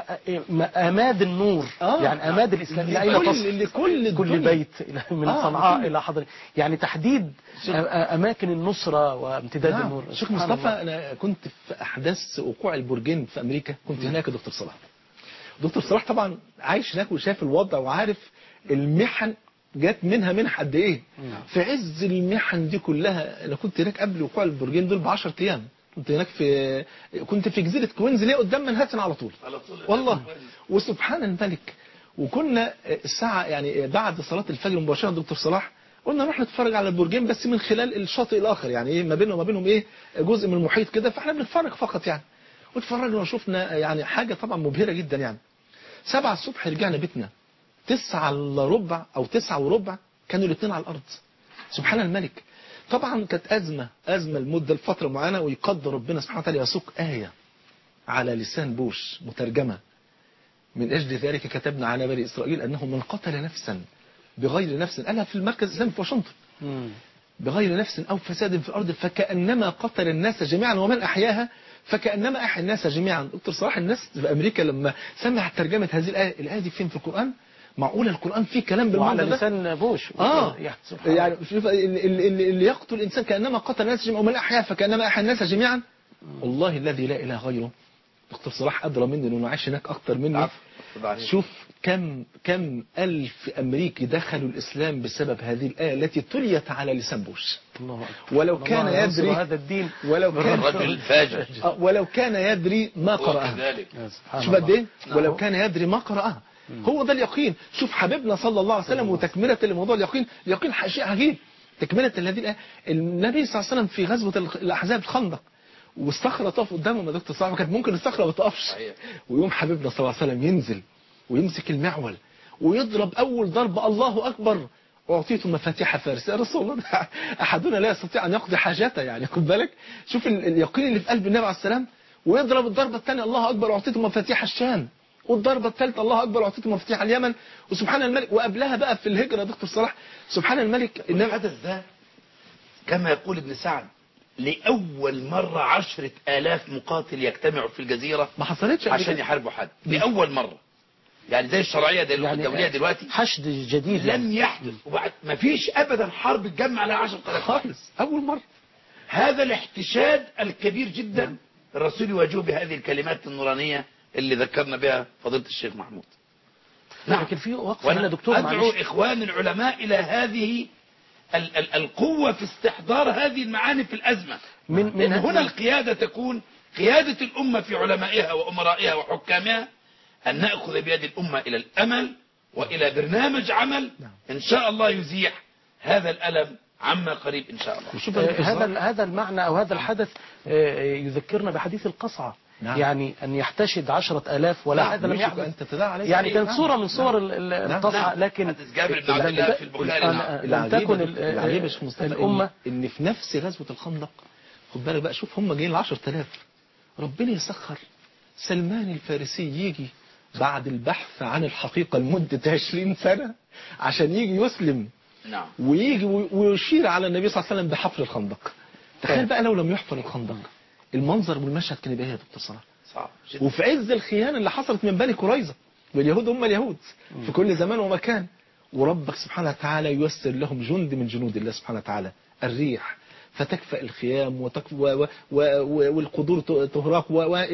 أماد النور آه. يعني أماد الإسلام إلى أين تصل لكل كل بيت من آه. صنعاء إلى حضر، يعني تحديد أماكن النصرة وامتداد نعم. النور. شيخ مصطفى أنا كنت في أحداث وقوع البرجين في أمريكا، كنت هناك دكتور صلاح. دكتور صلاح طبعا عايش هناك وشاف الوضع وعارف المحن جات منها منح قد ايه. في عز المحن دي كلها انا كنت هناك قبل وقوع البرجين دول ب عشرة ايام. كنت هناك في كنت في جزيره كوينز اللي قدام منهاتن على طول على طول والله. وسبحان الملك، وكنا الساعه يعني بعد صلاه الفجر مباشره دكتور صلاح قلنا نروح نتفرج على البرجين بس من خلال الشاطئ الاخر، يعني ايه ما بيننا وما بينهم ايه جزء من المحيط كده، فاحنا بنتفرج فقط يعني. واتفرجنا وشفنا يعني حاجه طبعا مبهره جدا يعني. سبعة الصبح رجعنا بيتنا، تسعة الا ربع او تسعة وربع كانوا الاثنين على الارض. سبحان الملك. طبعا كانت ازمه ازمه لمده لفتره معينه، ويقدر ربنا سبحانه وتعالى يسوق ايه على لسان بوش مترجمه: من اجل ذلك كتبنا على بني اسرائيل انه من قتل نفسا بغير نفس، قالها في المركز الاسلامي في واشنطن، بغير نفس او فساد في الارض فكانما قتل الناس جميعا ومن احياها فكانما احيا الناس جميعا. دكتور صلاح الناس في امريكا لما سمع ترجمه هذه الايه، الايه دي فين في القران؟ معقوله القران فيه كلام بالمعنى ده؟ وعلى لسان بوش اه يعني شوف اللي, اللي يقتل الانسان كانما قتل الناس جميعا ومن احيا فكانما احيا الناس جميعا. والله الذي لا اله غيره دكتور صلاح ادرى مني لانه عايش هناك اكتر مني. شوف كم كم الف امريكي دخلوا الاسلام بسبب هذه الايه التي تليت على لسان بوش. الله ولو كان يدري هذا الدين ولو كان الرجل الفاجر ولو كان يدري ما قرأها. شوف قد ايه ولو كان يدري ما قرأها. هو ده اليقين. شوف حبيبنا صلى الله عليه وسلم وتكملة لموضوع اليقين، اليقين شيء عجيب. تكملة هذه الآية، النبي صلى الله عليه وسلم في غزوة الأحزاب الخندق والصخرة تقف قدامه يا دكتور صلاح، كانت ممكن الصخرة ما تقفش، ويوم حبيبنا صلى الله عليه وسلم ينزل ويمسك المعول ويضرب أول ضربة الله أكبر: أعطيت مفاتيح فارس. يا رسول الله أحدنا لا يستطيع أن يقضي حاجته، يعني خد بالك. شوف اليقين اللي في قلب النبي عليه السلام. ويضرب الضربة الثانية: الله أكبر أعطيت مفاتيح الشام. والضربة الثالثة: الله أكبر أعطيت مفاتيح اليمن. وسبحان الملك. وقبلها بقى في الهجرة دكتور صلاح سبحان الملك الحدث ده كما يقول ابن سعد لأول مرة عشرة آلاف مقاتل يجتمعوا في الجزيرة ما حصلتش عشان يحاربوا حد لأول مرة، يعني زي الشرعية دي يعني الدولية دلوقتي حشد جديد لم يحدث، وبعد ما فيش أبدا حرب تجمع على عشرة آلاف خالص أول مرة. هذا الاحتشاد الكبير جدا الرسول يواجهه بهذه الكلمات النورانية اللي ذكرنا بها فضيلة الشيخ محمود. نعم. لكن في وقت هنا دكتور أدعو إخوان العلماء إلى هذه ال ال القوة في استحضار هذه المعاني في الأزمة. من, من هنا القيادة تكون قيادة الأمة في علمائها وأمرائها وحكامها، أن نأخذ بيد الأمة إلى الأمل وإلى برنامج عمل إن شاء الله يزيح هذا الألم عما قريب إن شاء الله. آه هذا هذا المعنى أو هذا الحدث آه يذكرنا بحديث القصعة. نعم. يعني أن يحتشد عشرة آلاف ولا هذا لم يحدث. يعني كانت صورة من صور القصعة. لكن لم تكن الأمة إن في نفس غزوة الخندق خد بالك بقى. شوف هم جايين العشرة آلاف، ربنا يسخر سلمان الفارسي يجي بعد البحث عن الحقيقة لمدة عشرين سنة عشان يجي يسلم. نعم. ويجي ويشير على النبي صلى الله عليه وسلم بحفر الخندق. تخيل بقى لو لم يحفر الخندق المنظر والمشهد كان يبقى ايه يا دكتور صلاح؟ صعب جدا. وفي عز الخيانة اللي حصلت من بني قريظة، واليهود هم اليهود في كل زمان ومكان، وربك سبحانه وتعالى ييسر لهم جند من جنود الله سبحانه وتعالى، الريح فتكفأ الخيام وتكفأ و و و والقدور تهراق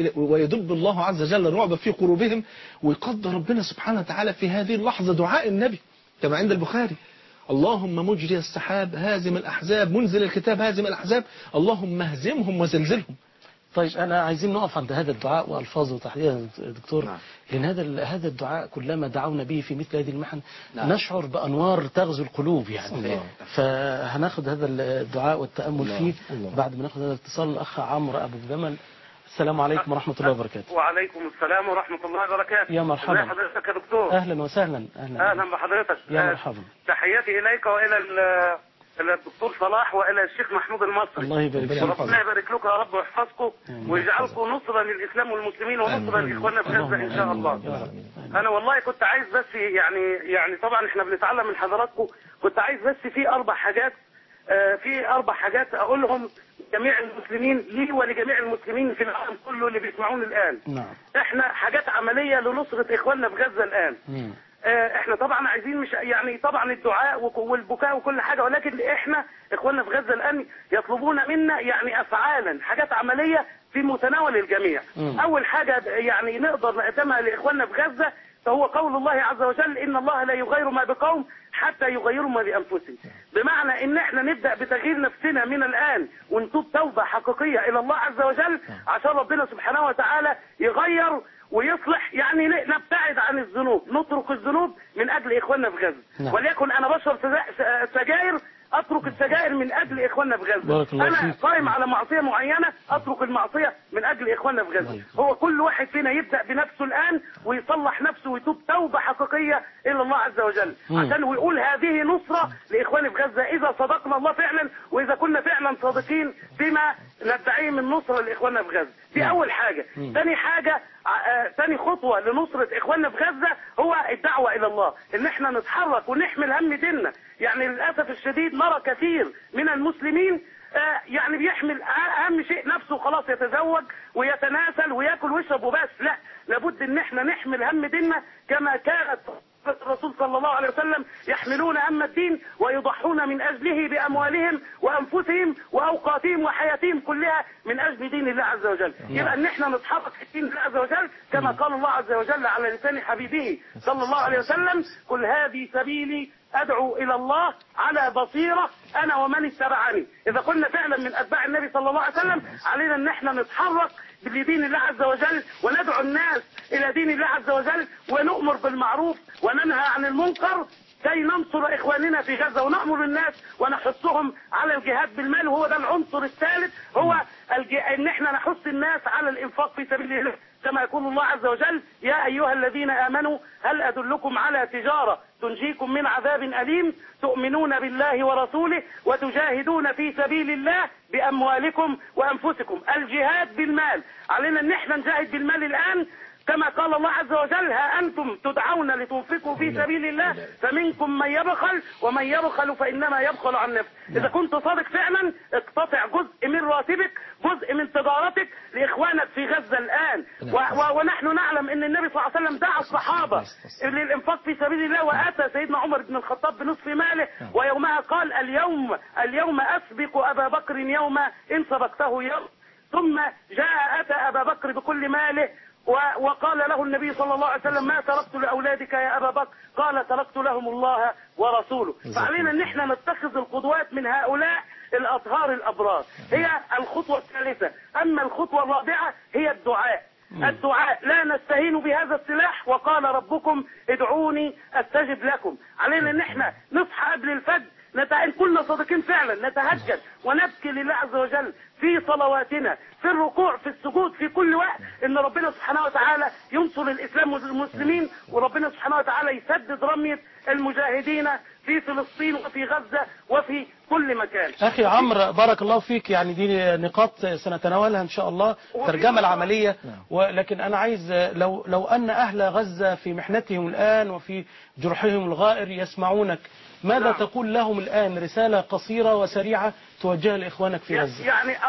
ويدب الله عز وجل الرعب في قلوبهم، ويقدر ربنا سبحانه وتعالى في هذه اللحظة دعاء النبي كما عند البخاري: اللهم مجري السحاب هازم الأحزاب منزل الكتاب هازم الأحزاب اللهم اهزمهم وزلزلهم. طيب أنا عايزين نقف عند هذا الدعاء وألفاظه تحديدا دكتور. نعم. لأن هذا هذا الدعاء كلما دعونا به في مثل هذه المحن نعم. نشعر بأنوار تغزو القلوب يعني. صحيح. فهناخد هذا الدعاء والتأمل الله. فيه الله. بعد ما ناخد هذا الاتصال. الأخ عمرو أبو جمل، السلام عليكم ورحمة الله وبركاته. وعليكم السلام ورحمة الله وبركاته. يا مرحبا. ازي حضرتك يا دكتور؟ أهلا وسهلا. أهلا, أهلا بحضرتك. يا مرحبا. تحياتي إليك وإلى ال- إلى الدكتور صلاح وإلى الشيخ محمود المصري. الله يبارك فيك. ربنا يبارك لكم يا رب ويحفظكم ويجعلكم نصرة للإسلام والمسلمين ونصرة لإخواننا في غزة إن شاء الله. أنا والله كنت عايز بس يعني يعني طبعا إحنا بنتعلم من حضراتكم، كنت عايز بس في أربع حاجات آه، في أربع حاجات أقولهم جميع المسلمين لي ولجميع المسلمين في العالم كله اللي بيسمعون الآن. نعم. إحنا حاجات عملية لنصرة إخواننا في غزة الآن. مم. آه، احنا طبعا عايزين مش يعني طبعا الدعاء وك- والبكاء وكل حاجة، ولكن احنا اخواننا في غزة الان يطلبون منا يعني افعالا، حاجات عملية في متناول الجميع. مم. اول حاجة يعني نقدر نقدمها لاخواننا في غزة فهو قول الله عز وجل: ان الله لا يغير ما بقوم حتى يغيروا ما بانفسهم. بمعنى ان احنا نبدأ بتغيير نفسنا من الان ونتوب توبة حقيقية الى الله عز وجل عشان ربنا سبحانه وتعالى يغير ويصلح، يعني نبتعد عن الذنوب، نترك الذنوب من اجل اخواننا في غزة. نعم. وليكن انا بشرب سجا- سجاير، اترك السجائر من اجل اخواننا في غزة. بارك الله انا فيك. قائم على معصية معينة، اترك المعصية من اجل اخواننا في غزة. هو كل واحد فينا يبدأ بنفسه الان ويصلح نفسه ويتوب توبة حقيقية الى الله عز وجل مم. عشان ويقول هذه نصرة لاخواني في غزة اذا صدقنا الله فعلا، واذا كنا فعلا صادقين فيما ندعيه من نصرة لاخواننا في غزة. دي نعم. اول حاجة. مم. ثاني حاجة آه، ثاني خطوة لنصرة اخواننا في غزة هو الدعوة الى الله، ان احنا نتحرك ونحمل هم ديننا. يعني للأسف الشديد نرى كثير من المسلمين آه، يعني بيحمل اهم شيء نفسه خلاص، يتزوج ويتناسل وياكل ويشرب وبس. لا، لابد ان احنا نحمل هم ديننا كما كانت الرسول صلى الله عليه وسلم يحملون هم الدين ويضحون من اجله باموالهم وانفسهم واوقاتهم وحياتهم كلها من اجل دين الله عز وجل. يبقى ان احنا نتحرك في دين الله عز وجل كما قال الله عز وجل على لسان حبيبه صلى الله عليه وسلم: قل هذه سبيلي ادعو الى الله على بصيرة انا ومن اتبعني. اذا كنا فعلا من اتباع النبي صلى الله عليه وسلم علينا ان احنا نتحرك لدين الله عز وجل وندعو الناس الى دين الله عز وجل ونؤمر بالمعروف وننهى عن المنكر كي ننصر اخواننا في غزة ونأمر الناس ونحثهم على الجهاد بالمال. وهو ده العنصر الثالث، هو الج... ان احنا نحث الناس على الانفاق في سبيل الله كما يقول الله عز وجل: يا ايها الذين امنوا هل ادلكم على تجارة تنجيكم من عذاب اليم تؤمنون بالله ورسوله وتجاهدون في سبيل الله باموالكم وانفسكم. الجهاد بالمال، علينا ان احنا نجاهد بالمال الان كما قال الله عز وجل: ها أنتم تدعون لتنفقوا في سبيل الله فمنكم من يبخل ومن يبخل فإنما يبخل عن نفسه. إذا كنت صادق فعلا اقتطع جزء من راتبك، جزء من تجارتك لإخوانك في غزة الآن. و و ونحن نعلم أن النبي صلى الله عليه وسلم دعا الصحابة للإنفاق في سبيل الله، وأتى سيدنا عمر بن الخطاب بنصف ماله، ويومها قال: اليوم اليوم أسبق أبا بكر يوما إن سبقته يوم. ثم جاء أتى أبا بكر بكل ماله وقال له النبي صلى الله عليه وسلم: ما تركت لأولادك يا أبا بكر؟ قال: تركت لهم الله ورسوله. فعلينا ان احنا نتخذ القدوات من هؤلاء الأطهار الأبرار. هي الخطوة الثالثة. أما الخطوة الرابعة هي الدعاء. الدعاء لا نستهين بهذا السلاح، وقال ربكم ادعوني استجب لكم. علينا ان احنا نصحى قبل الفجر، إن كنا صادقين فعلا نتهجد ونبكي لله عز وجل في صلواتنا، في الركوع، في السجود، في كل وقت، ان ربنا سبحانه وتعالى ينصر الاسلام والمسلمين، وربنا سبحانه وتعالى يسدد رمية المجاهدين في فلسطين وفي غزة وفي كل مكان. أخي عمرو بارك الله فيك، يعني دي نقاط سنتناولها إن شاء الله، ترجمة العملية. ولكن أنا عايز لو لو أن أهل غزة في محنتهم الآن وفي جرحهم الغائر يسمعونك، ماذا نعم. تقول لهم الآن؟ رسالة قصيرة وسريعة توجهها لإخوانك في غزة. يعني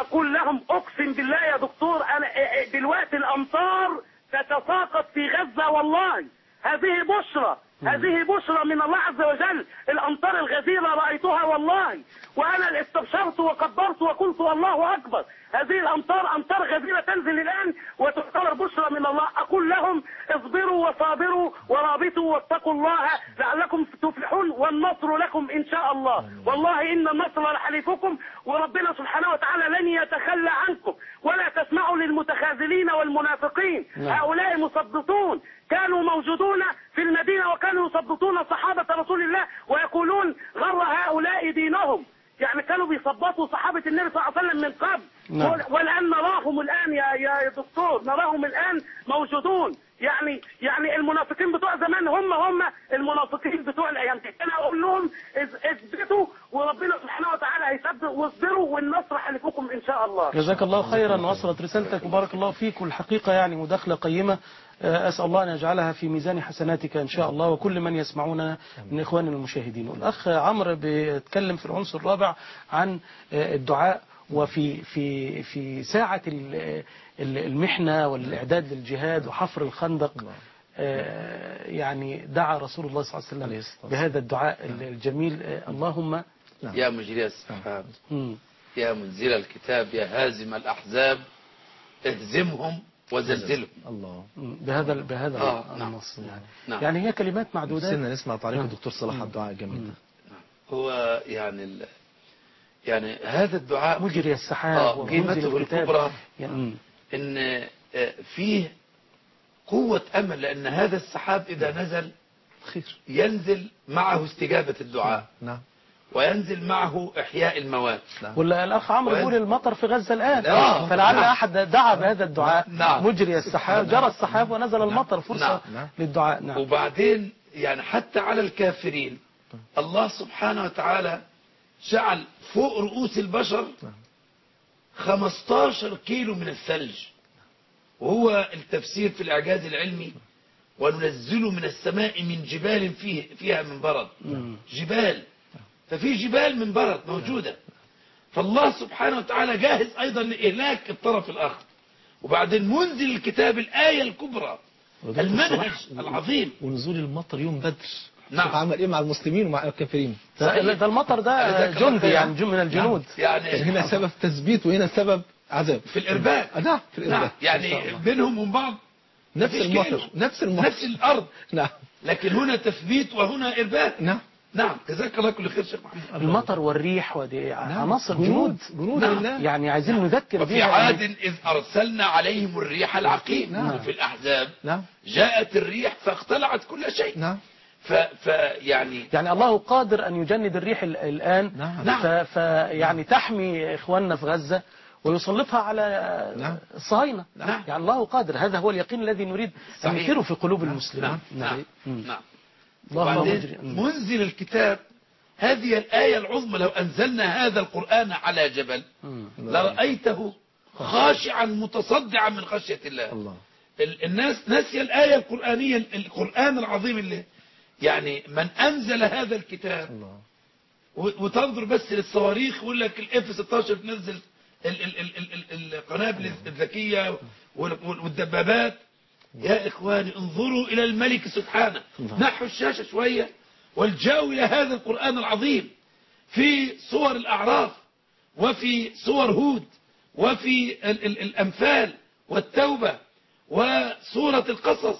اقول لهم اقسم بالله يا دكتور انا دلوقتي الامطار تتساقط في غزة والله. هذه بشرى، هذه بشرى من الله عز وجل. الامطار الغزيرة رأيتها والله، وانا استبشرت وكبرت وقلت الله اكبر. هذه الامطار امطار غزيرة تنزل الان وتعتبر بشرى من الله. اقول لهم اصبروا وصابروا ورابطوا واتقوا الله لعلكم تفلحون والنصر لكم ان شاء الله. والله ان النصر لحليفكم، وربنا سبحانه وتعالى لن يتخلى عنكم. ولا تسمعوا للمتخاذلين والمنافقين، هؤلاء مثبطون كانوا موجودون في المدينة وكانوا يثبطون صحابة رسول الله ويقولون غر هؤلاء دينهم. يعني كانوا بيثبطوا صحابة النبي صلى الله عليه وسلم من قبل. نعم. والآن نراهم الآن يا يا دكتور، نراهم الآن موجودون. يعني يعني المنافقين بتوع زمان هم هم المنافقين بتوع الأيام دي. أنا أقول لهم اثبتوا وربنا سبحانه وتعالى هيثبت، واصبروا والنصر حلفكم إن شاء الله. جزاك الله خيرا، وصلت رسالتك وبارك الله فيك. والحقيقة يعني مداخلة قيمة، أسأل الله أن يجعلها في ميزان حسناتك إن شاء الله وكل من يسمعون من إخواننا المشاهدين. والأخ عمرو بيتكلم في العنصر الرابع عن الدعاء، وفي في في ساعة المحنة والإعداد للجهاد وحفر الخندق يعني دعا رسول الله صلى الله عليه وسلم بهذا الدعاء الجميل: اللهم يا مجري السحاب يا منزل الكتاب يا هازم الأحزاب اهزمهم وزلزلهم. الله. بهذا بهذا آه النص يعني. نعم. يعني هي كلمات معدودات. سنة نسمع تعليق الدكتور صلاح الدعاء الجميل ده. هو يعني ال... يعني هذا الدعاء مجري السحاب آه قيمته الكبرى يعني ان فيه قوة امل، لان هذا السحاب اذا نزل خير ينزل معه استجابة الدعاء. نعم. وينزل معه احياء الموات. نعم. ولا الأخ عمرو يقول المطر في غزة الآن، آه. فلعل نعم. أحد دعا بهذا الدعاء. نعم. مجري السحاب، جرى السحاب ونزل المطر، فرصة نعم. للدعاء. نعم. وبعدين يعني حتى على الكافرين الله سبحانه وتعالى جعل فوق رؤوس البشر خمستاشر كيلو من الثلج، وهو التفسير في الإعجاز العلمي: وننزل من السماء من جبال فيه فيها من برد. جبال، ففي جبال من برد موجودة. فالله سبحانه وتعالى جاهز أيضا لإهلاك الطرف الآخر. وبعدين منزل الكتاب الآية الكبرى، المنهج العظيم، ونزول المطر يوم بدر. نعم. شوف عمل ايه مع المسلمين ومع الكافرين. ده ده المطر ده جندي يعني من الجنود. يعني هنا سبب تثبيت وهنا سبب عذاب في الإرباك. نعم في الإرباك. نعم. يعني بينهم وبين بعض نفس المطر نفس المطر نفس الأرض. نعم. لكن هنا تثبيت وهنا إرباك. نعم. نعم. جزاك الله كل خير شيخ محمد. المطر والريح ودي عناصر جنود جنود نعم. الله. يعني عايزين نذكر وفي بيها. عاد إذ أرسلنا عليهم الريح العقيم. نعم. في الأحزاب نعم. جاءت الريح فاقتلعت كل شيء. نعم. ف... ف يعني يعني الله قادر أن يجند الريح ال- الآن. نعم. ف... ف يعني تحمي إخواننا في غزة ويسلطها على نعم. الصهاينة. نعم. يعني الله قادر، هذا هو اليقين الذي نريد أن صحيح. نثيره في قلوب المسلمين. نعم. نعم. مم. نعم. اللهم وبعدين مجري. مم. منزل الكتاب، هذه الآية العظمى: لو أنزلنا هذا القرآن على جبل مم. لرأيته خاشعا متصدعا من خشية الله. الله. ال- الناس نسي الآية القرآنية، القرآن العظيم اللي يعني من أنزل هذا الكتاب. الله. و- وتنظر بس للصواريخ، يقول لك الاف ستاشر تنزل ال- ال- ال- ال- ال- القنابل الذكية وال- وال- والدبابات. يا إخواني انظروا إلى الملك سبحانه. نحوا الشاشة شوية والجاوا إلى هذا القرآن العظيم في صور الأعراف وفي صور هود وفي ال- ال- الأنفال والتوبة وسورة القصص.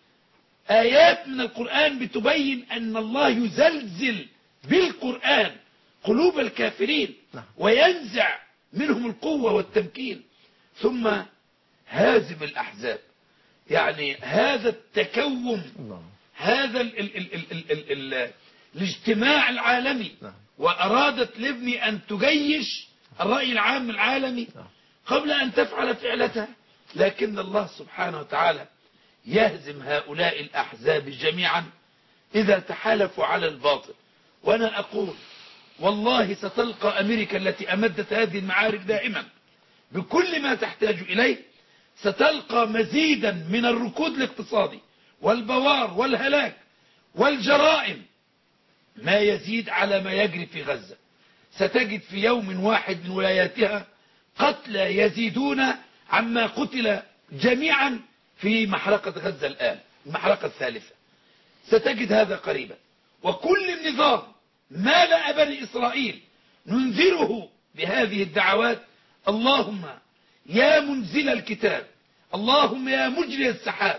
آيات من القرآن بتبين أن الله يزلزل بالقرآن قلوب الكافرين وينزع منهم القوة والتمكين. ثم هازم الأحزاب، يعني هذا التكوم، الله. هذا ال ال ال ال ال ال ال الاجتماع العالمي. نعم. وأرادت ليبني أن تجيش الرأي العام العالمي قبل أن تفعل فعلتها، لكن الله سبحانه وتعالى يهزم هؤلاء الأحزاب جميعا إذا تحالفوا على الباطل. وأنا أقول والله ستلقى أمريكا التي أمدت هذه المعارك دائما بكل ما تحتاج إليه، ستلقى مزيدا من الركود الاقتصادي والبوار والهلاك والجرائم ما يزيد على ما يجري في غزة. ستجد في يوم واحد من ولاياتها قتلى يزيدون عما قتل جميعا في محرقة غزة الآن، المحرقة الثالثة. ستجد هذا قريبا. وكل النظام مالأ بني إسرائيل ننذره بهذه الدعوات: اللهم يا منزل الكتاب، اللهم يا مجري السحاب،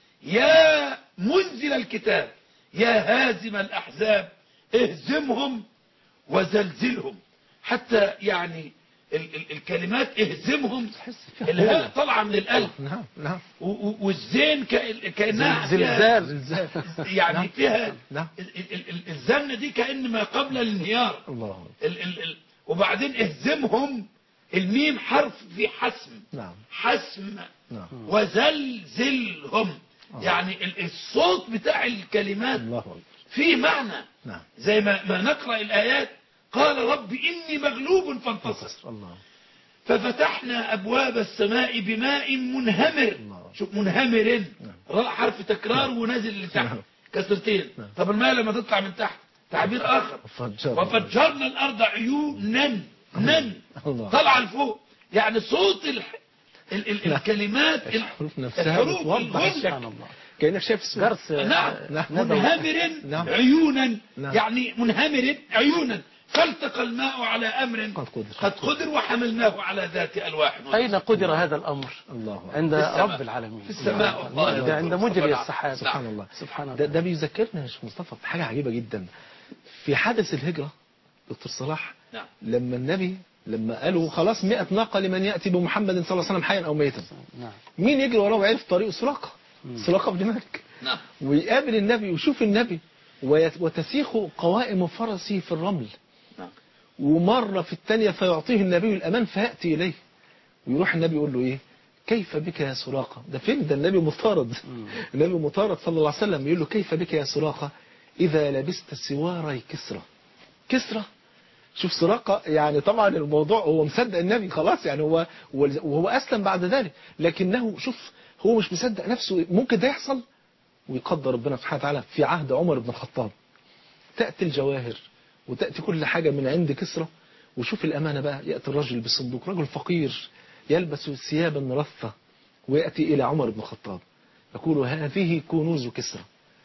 يا منزل الكتاب، يا هازم الأحزاب اهزمهم وزلزلهم. حتى يعني ال ال الكلمات اهزمهم الهاء طالعه من القلب. نعم نعم. والزين كأنها زلزال زلزال. يعني فيها نعم. الزنة دي كأن ما قبل الانهيار. الله. ال ال ال وبعدين اهزمهم، الميم حرف في حسم. نعم. حسم. نعم. وزلزلهم. يعني ال- الصوت بتاع الكلمات الله أكبر. فيه معنى. نعم. زي ما, ما نقرأ الآيات: قال رب إني مغلوب فانتصر. الله. ففتحنا أبواب السماء بماء منهمر. الله. شوف منهمر، نعم. راء حرف تكرار ونازل لتحت نعم. كسرتين. نعم. طب الماء لما تطلع من تحت تعبير آخر: وفجرنا. وفجرنا الأرض عيونا. نن الله. طلع لفوق. يعني صوت ال... ال... ال... نعم. الكلمات الحروف نفسها الحروف بتوضح الغنة. سبحان الله. كأنك شايف السورة. جرس نعم. نعم. منهمر نعم. عيونا. نعم. يعني منهمر عيونا. فالتقى الماء على أمر قد قدر. قد قدر وحملناه على ذات ألواح ودسر. أين قدر هذا الأمر؟ الله. عند في السماء. رب العالمين في السماء والله. ده عند مجري السحاب. سبحان الله. سبحان ده, الله. ده بيذكرنا يا شيخ مصطفى بحاجة عجيبة جدا في حدث الهجرة. دكتور صلاح، نعم. لما النبي لما قالوا خلاص مئة ناقة لمن يأتي بمحمد صلى الله عليه وسلم حيا أو ميتا، نعم. مين يجري وراه وعرف طريقه؟ سراقة. سراقة بن مالك. نعم. ويقابل النبي ويشوف النبي ويت- وتسيخ قوائم فرسه في الرمل. نعم. ومرة في الثانية فيعطيه النبي الأمان فيأتي إليه ويروح النبي يقول له إيه؟ كيف بك يا سراقة؟ ده فين؟ ده النبي مطارد. النبي مطارد صلى الله عليه وسلم يقول له كيف بك يا سراقة إذا لبست سواري كسرى. كسرى. شوف سراقة، يعني طبعا الموضوع هو مصدق النبي خلاص، يعني هو وهو أسلم بعد ذلك، لكنه شوف هو مش مصدق نفسه ممكن ده يحصل. ويقدر ربنا سبحانه وتعالى في عهد عمر بن الخطاب تأتي الجواهر وتأتي كل حاجة من عند كسرى. وشوف الأمانة بقى، يأتي الرجل بالصندوق، رجل فقير يلبس ثيابا رثة ويأتي إلى عمر بن الخطاب يقول هذه كنوز كسرى.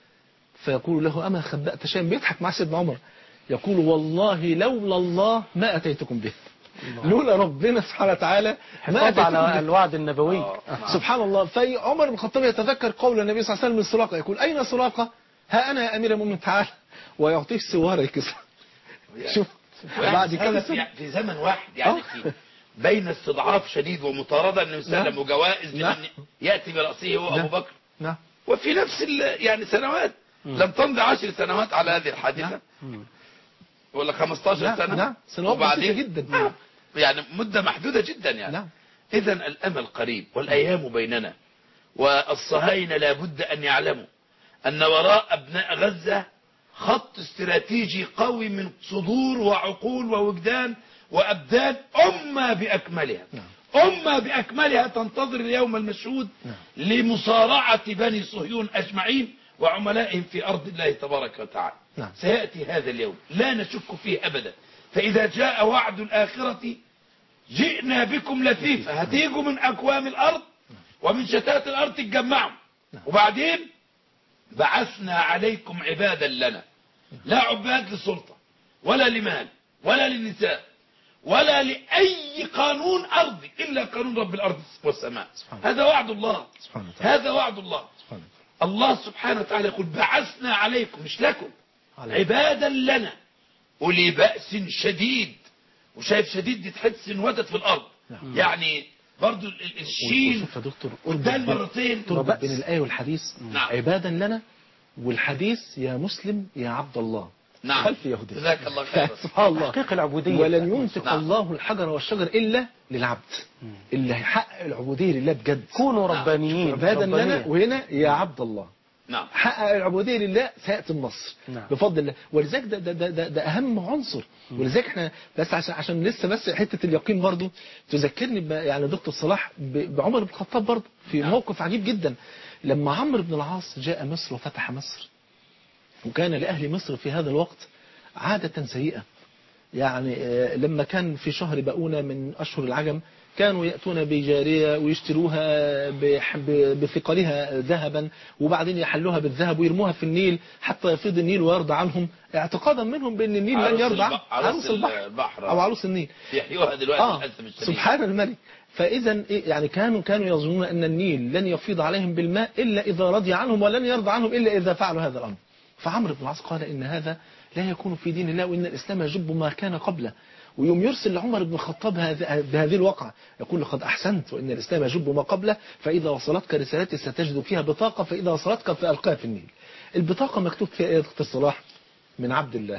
فيقول له أما خبأت شيئا؟ بيضحك مع سيدنا عمر. يقول والله لولا الله ما أتيتكم به. لولا ربنا سبحانه وتعالى ما حفاظ أتيتكم على به. الوعد النبوي. سبحان الله. فعمر بن الخطاب يتذكر قول النبي صلى الله عليه وسلم لسراقة يقول أين سراقة؟ ها أنا يا أمير المؤمنين تعال، ويعطيه سوار كسرى. شوف بعد كده في, في زمن واحد يعني آه. في بين استضعاف شديد ومطاردة النبي صلى الله عليه وسلم وجوائز نعم. لأن يأتي برأسه هو نعم. أبو بكر. نعم. وفي نفس ال- يعني سنوات لم تمضي عشر سنوات على هذه الحادثة ولا خمستاشر نعم. سنة. نعم. سنوات وبعدين بسيطة جدا. آه. يعني مدة محدودة جدا يعني. نعم. إذا الأمل قريب والأيام بيننا. والصهاينة لابد أن يعلموا أن وراء أبناء غزة خط استراتيجي قوي من صدور وعقول ووجدان وأبدان أمة بأكملها. أمة بأكملها تنتظر اليوم المشهود لمصارعة بني صهيون أجمعين وعملائهم في أرض الله تبارك وتعالى. نعم. سيأتي هذا اليوم لا نشك فيه أبدا. فإذا جاء وعد الآخرة جئنا بكم لفيفا، هتيجوا من أكوام الأرض ومن شتات الأرض تتجمعوا. وبعدين بعثنا عليكم عبادا لنا، لا عباد لسلطة ولا لمال ولا للنساء ولا لأي قانون أرضي إلا قانون رب الأرض والسماء. هذا وعد الله. سبحانه وتعالى. هذا وعد الله. سبحانه وتعالى. الله سبحانه وتعالى يقول بعثنا عليكم، مش لكم، عليكم. عبادا لنا أولي بأس شديد. وشايف شديد دي تحس انودت في الأرض. نعم. يعني برضو ال- ال- الشين وشوف يا دكتور قدام اربط مرتين. تربط بين الآية والحديث. نعم. عبادا لنا والحديث يا مسلم يا عبد الله. نعم. خلف يهودي. جزاك الله خيرا. سبحان الله. تحقيق العبودية. ولن ينطق نعم. الله الحجر والشجر إلا للعبد اللي هيحقق العبودية لله بجد. كونوا ربانيين. عبادا ربانية. لنا وهنا يا عبد الله. نعم. حقق العبودية لله سيأتي النصر. نعم. بفضل الله. ولذلك ده, ده, ده, ده, ده أهم عنصر. ولذلك احنا بس عشان عشان لسه بس حتة اليقين برضو تذكرني ب- يعني دكتور صلاح ب- بعمر بن الخطاب برضو في نعم. موقف عجيب جدا. لما عمرو بن العاص جاء مصر وفتح مصر وكان لأهل مصر في هذا الوقت عادة سيئة. يعني آه، لما كان في شهر بقونة من أشهر العجم كانوا يأتون بجارية ويشتروها بح- ب- بثقلها ذهبا، وبعدين يحلوها بالذهب ويرموها في النيل حتى يفيض النيل ويرضى عنهم، اعتقادا منهم بأن النيل لن عروس يرضى عنهم. الب- عروس البحر البحر. أو عروس النيل يحيوها دلوقتي آه للأسف الشديد. سبحان الملك. فإذا إيه يعني كانوا كانوا يظنون أن النيل لن يفيض عليهم بالماء إلا إذا رضي عنهم، ولن يرضى عنهم إلا إذا فعلوا هذا الأمر. فعمرو بن العاص قال إن هذا لا يكون في دين الله، وإن الإسلام يجب ما كان قبله. ويوم يرسل لعمر بن الخطاب هذه- بهذه الواقعة يقول لقد أحسنت، وإن الإسلام يجب ما قبله، فإذا وصلتك رسالتي ستجد فيها بطاقة، فإذا وصلتك فألقاها في النيل. البطاقة مكتوب فيها إيه يا دكتور صلاح؟ من عبد الله.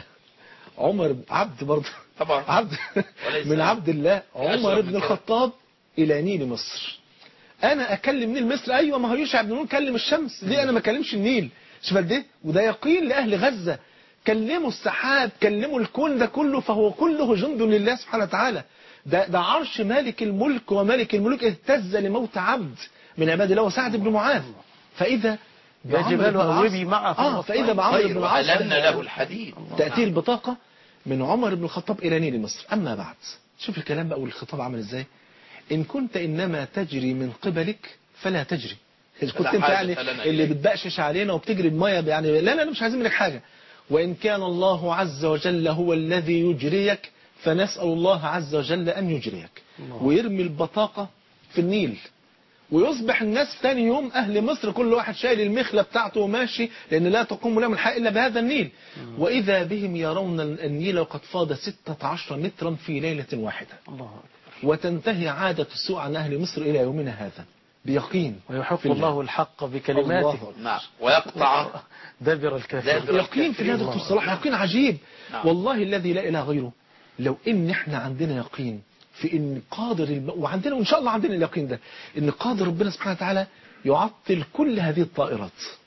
عمر عبد برضه طبعا. عبد وليس من عبد الله عمر أشرف بن من كده. الخطاب إلى نيل مصر. أنا أكلم نيل مصر؟ أيوة، ما هو يوشع بن نون كلم الشمس، ليه أنا ما أكلمش النيل؟ شوف قد إيه، وده يقين لأهل غزة. كلموا السحاب، كلموا الكون ده كله، فهو كله جند لله سبحانه وتعالى. ده ده عرش مالك الملك، ومالك الملك اهتز لموت عبد من عباد الله وسعد بن معاذ. فإذا يا جبال أوبي معه اه فإذا بعمر بن طير العاص وألنا له الحديد. تأتي البطاقة من عمر بن الخطاب إلى نيل مصر. أما بعد، شوف الكلام بقى والخطاب عامل إزاي. إن كنت إنما تجري من قبلك فلا تجري. إذا كنت أنت حاجة يعني لنا اللي إليك. بتبقشش علينا وبتجري بمية، يعني لا لا لا مش عايزين منك حاجة. وإن كان الله عز وجل هو الذي يجريك فنسأل الله عز وجل أن يجريك. ويرمي البطاقة في النيل، ويصبح الناس ثاني يوم أهل مصر كل واحد شايل المخلة بتاعته وماشي، لأن لا تقوم لهم الحياة إلا بهذا النيل. وإذا بهم يرون النيل وقد فاض ستة عشر مترا في ليلة واحدة. الله أكبر. وتنتهي عادة السوء عن أهل مصر إلى يومنا هذا بيقين. ويحق في الله. الله الحق بكلماته. الله. نعم. ويقطع دابر الكافرين. دابر يقين في الله دكتور صلاح، يقين عجيب. نعم. والله الذي لا إله غيره، لو إن إحنا عندنا يقين في إن قادر الم... وعندنا وإن شاء الله عندنا اليقين ده، إن قادر ربنا سبحانه وتعالى يعطل كل هذه الطائرات،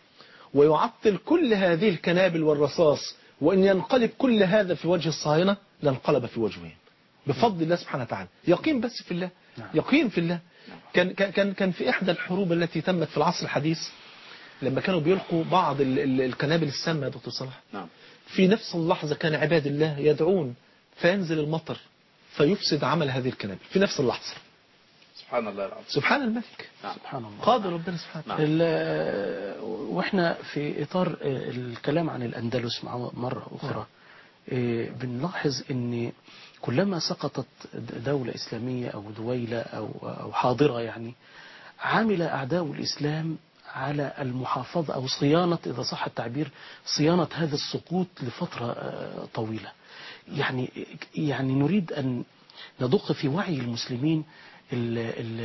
ويعطل كل هذه الكنابل والرصاص، وإن ينقلب كل هذا في وجه الصهاينة لانقلب في وجههم بفضل الله سبحانه وتعالى. يقين بس في الله، يقين في الله. كان كان كان في إحدى الحروب التي تمت في العصر الحديث، لما كانوا بيلقوا بعض ال- ال- الكنابل السامة يا دكتور صلاح، نعم. في نفس اللحظة كان عباد الله يدعون فينزل المطر فيفسد عمل هذه الكنابل في نفس اللحظة. سبحان الله العظيم. سبحان الملك، سبحان الله. قادر ربنا سبحانه وتعالى. ال- واحنا في اطار الكلام عن الاندلس مع مره اخرى، إيه، بنلاحظ ان كلما سقطت دولة اسلامية او دويلة او او حاضرة، يعني عمل اعداء الاسلام على المحافظة او صيانة، اذا صح التعبير، صيانة هذا السقوط لفترة آه، طويلة. يعني يعني نريد ان ندق في وعي المسلمين ال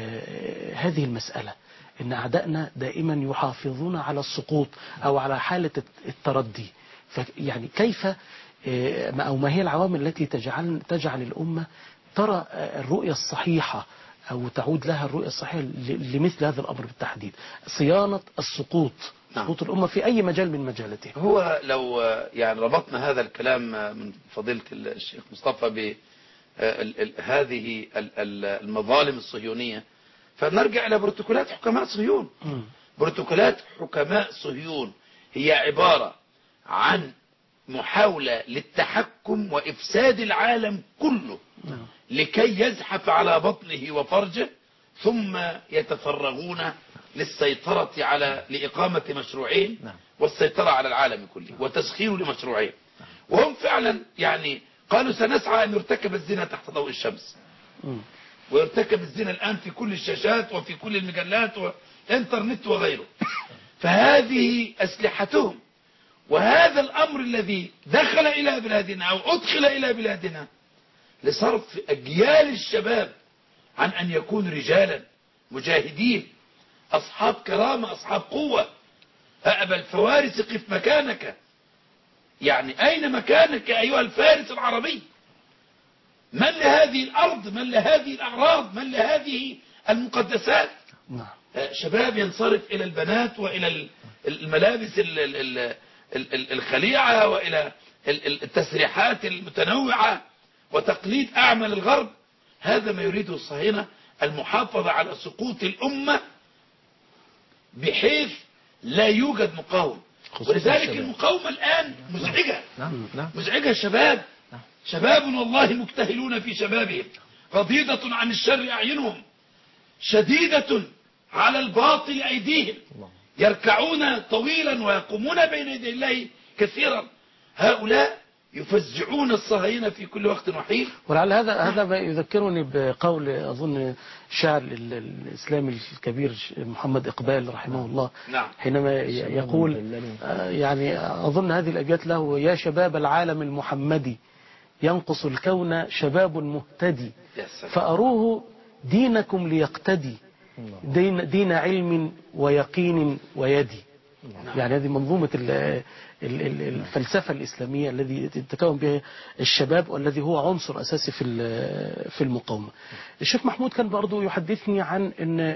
ال هذه المسألة، إن أعدائنا دائما يحافظون على السقوط أو على حالة التردي. يعني كيف أو ما هي العوامل التي تجعل تجعل الأمة ترى الرؤية الصحيحة أو تعود لها الرؤية الصحيحة لمثل هذا الأمر بالتحديد، صيانة السقوط، سقوط الأمة في أي مجال من مجالاتها. هو لو يعني ربطنا هذا الكلام من فضيلة الشيخ مصطفى ب ال- ال- هذه ال- ال- المظالم الصهيونية، فنرجع إلى بروتوكولات حكماء صهيون. بروتوكولات حكماء صهيون هي عبارة عن محاولة للتحكم وإفساد العالم كله لكي يزحف على بطنه وفرجه، ثم يتفرغون للسيطرة على لإقامة مشروعين والسيطرة على العالم كله وتسخير لمشروعين. وهم فعلا يعني قالوا سنسعى أن يرتكب الزنا تحت ضوء الشمس، ويرتكب الزنا الآن في كل الشاشات وفي كل المجلات والإنترنت وغيره. فهذه أسلحتهم، وهذا الأمر الذي دخل إلى بلادنا أو أدخل إلى بلادنا لصرف أجيال الشباب عن أن يكونوا رجالا مجاهدين أصحاب كرامة أصحاب قوة. أأبى الفوارس قف مكانك، يعني أين مكانك أيها الفارس العربي؟ من لهذه الأرض؟ من لهذه الأعراض؟ من لهذه المقدسات؟ شباب ينصرف إلى البنات وإلى الملابس الخليعة وإلى التسريحات المتنوعة وتقليد أعمال الغرب. هذا ما يريده الصهاينة، المحافظة على سقوط الأمة بحيث لا يوجد مقاوم. ولذلك المقاومة الآن مزعجة، مزعجة الشباب. شباب والله مكتهلون في شبابهم، غضيضة عن الشر أعينهم، شديدة على الباطل أيديهم، يركعون طويلا ويقومون بين يدي الله كثيرا. هؤلاء يفزعون الصهاينة في كل وقت وحين. ولعل هذا هذا ما يذكرني بقول أظن الشاعر الإسلامي الكبير محمد إقبال رحمه الله، نعم. حينما يقول يعني أظن هذه الأبيات له: يا شباب العالم المحمدي ينقص الكون شباب مهتدي، فأروه دينكم ليقتدي، دين, دين علم ويقين ويدي. يعني هذه منظومة الفلسفة الإسلامية الذي يتكون بها الشباب، والذي هو عنصر أساسي في في المقاومة. الشيخ محمود كان برضو يحدثني عن أن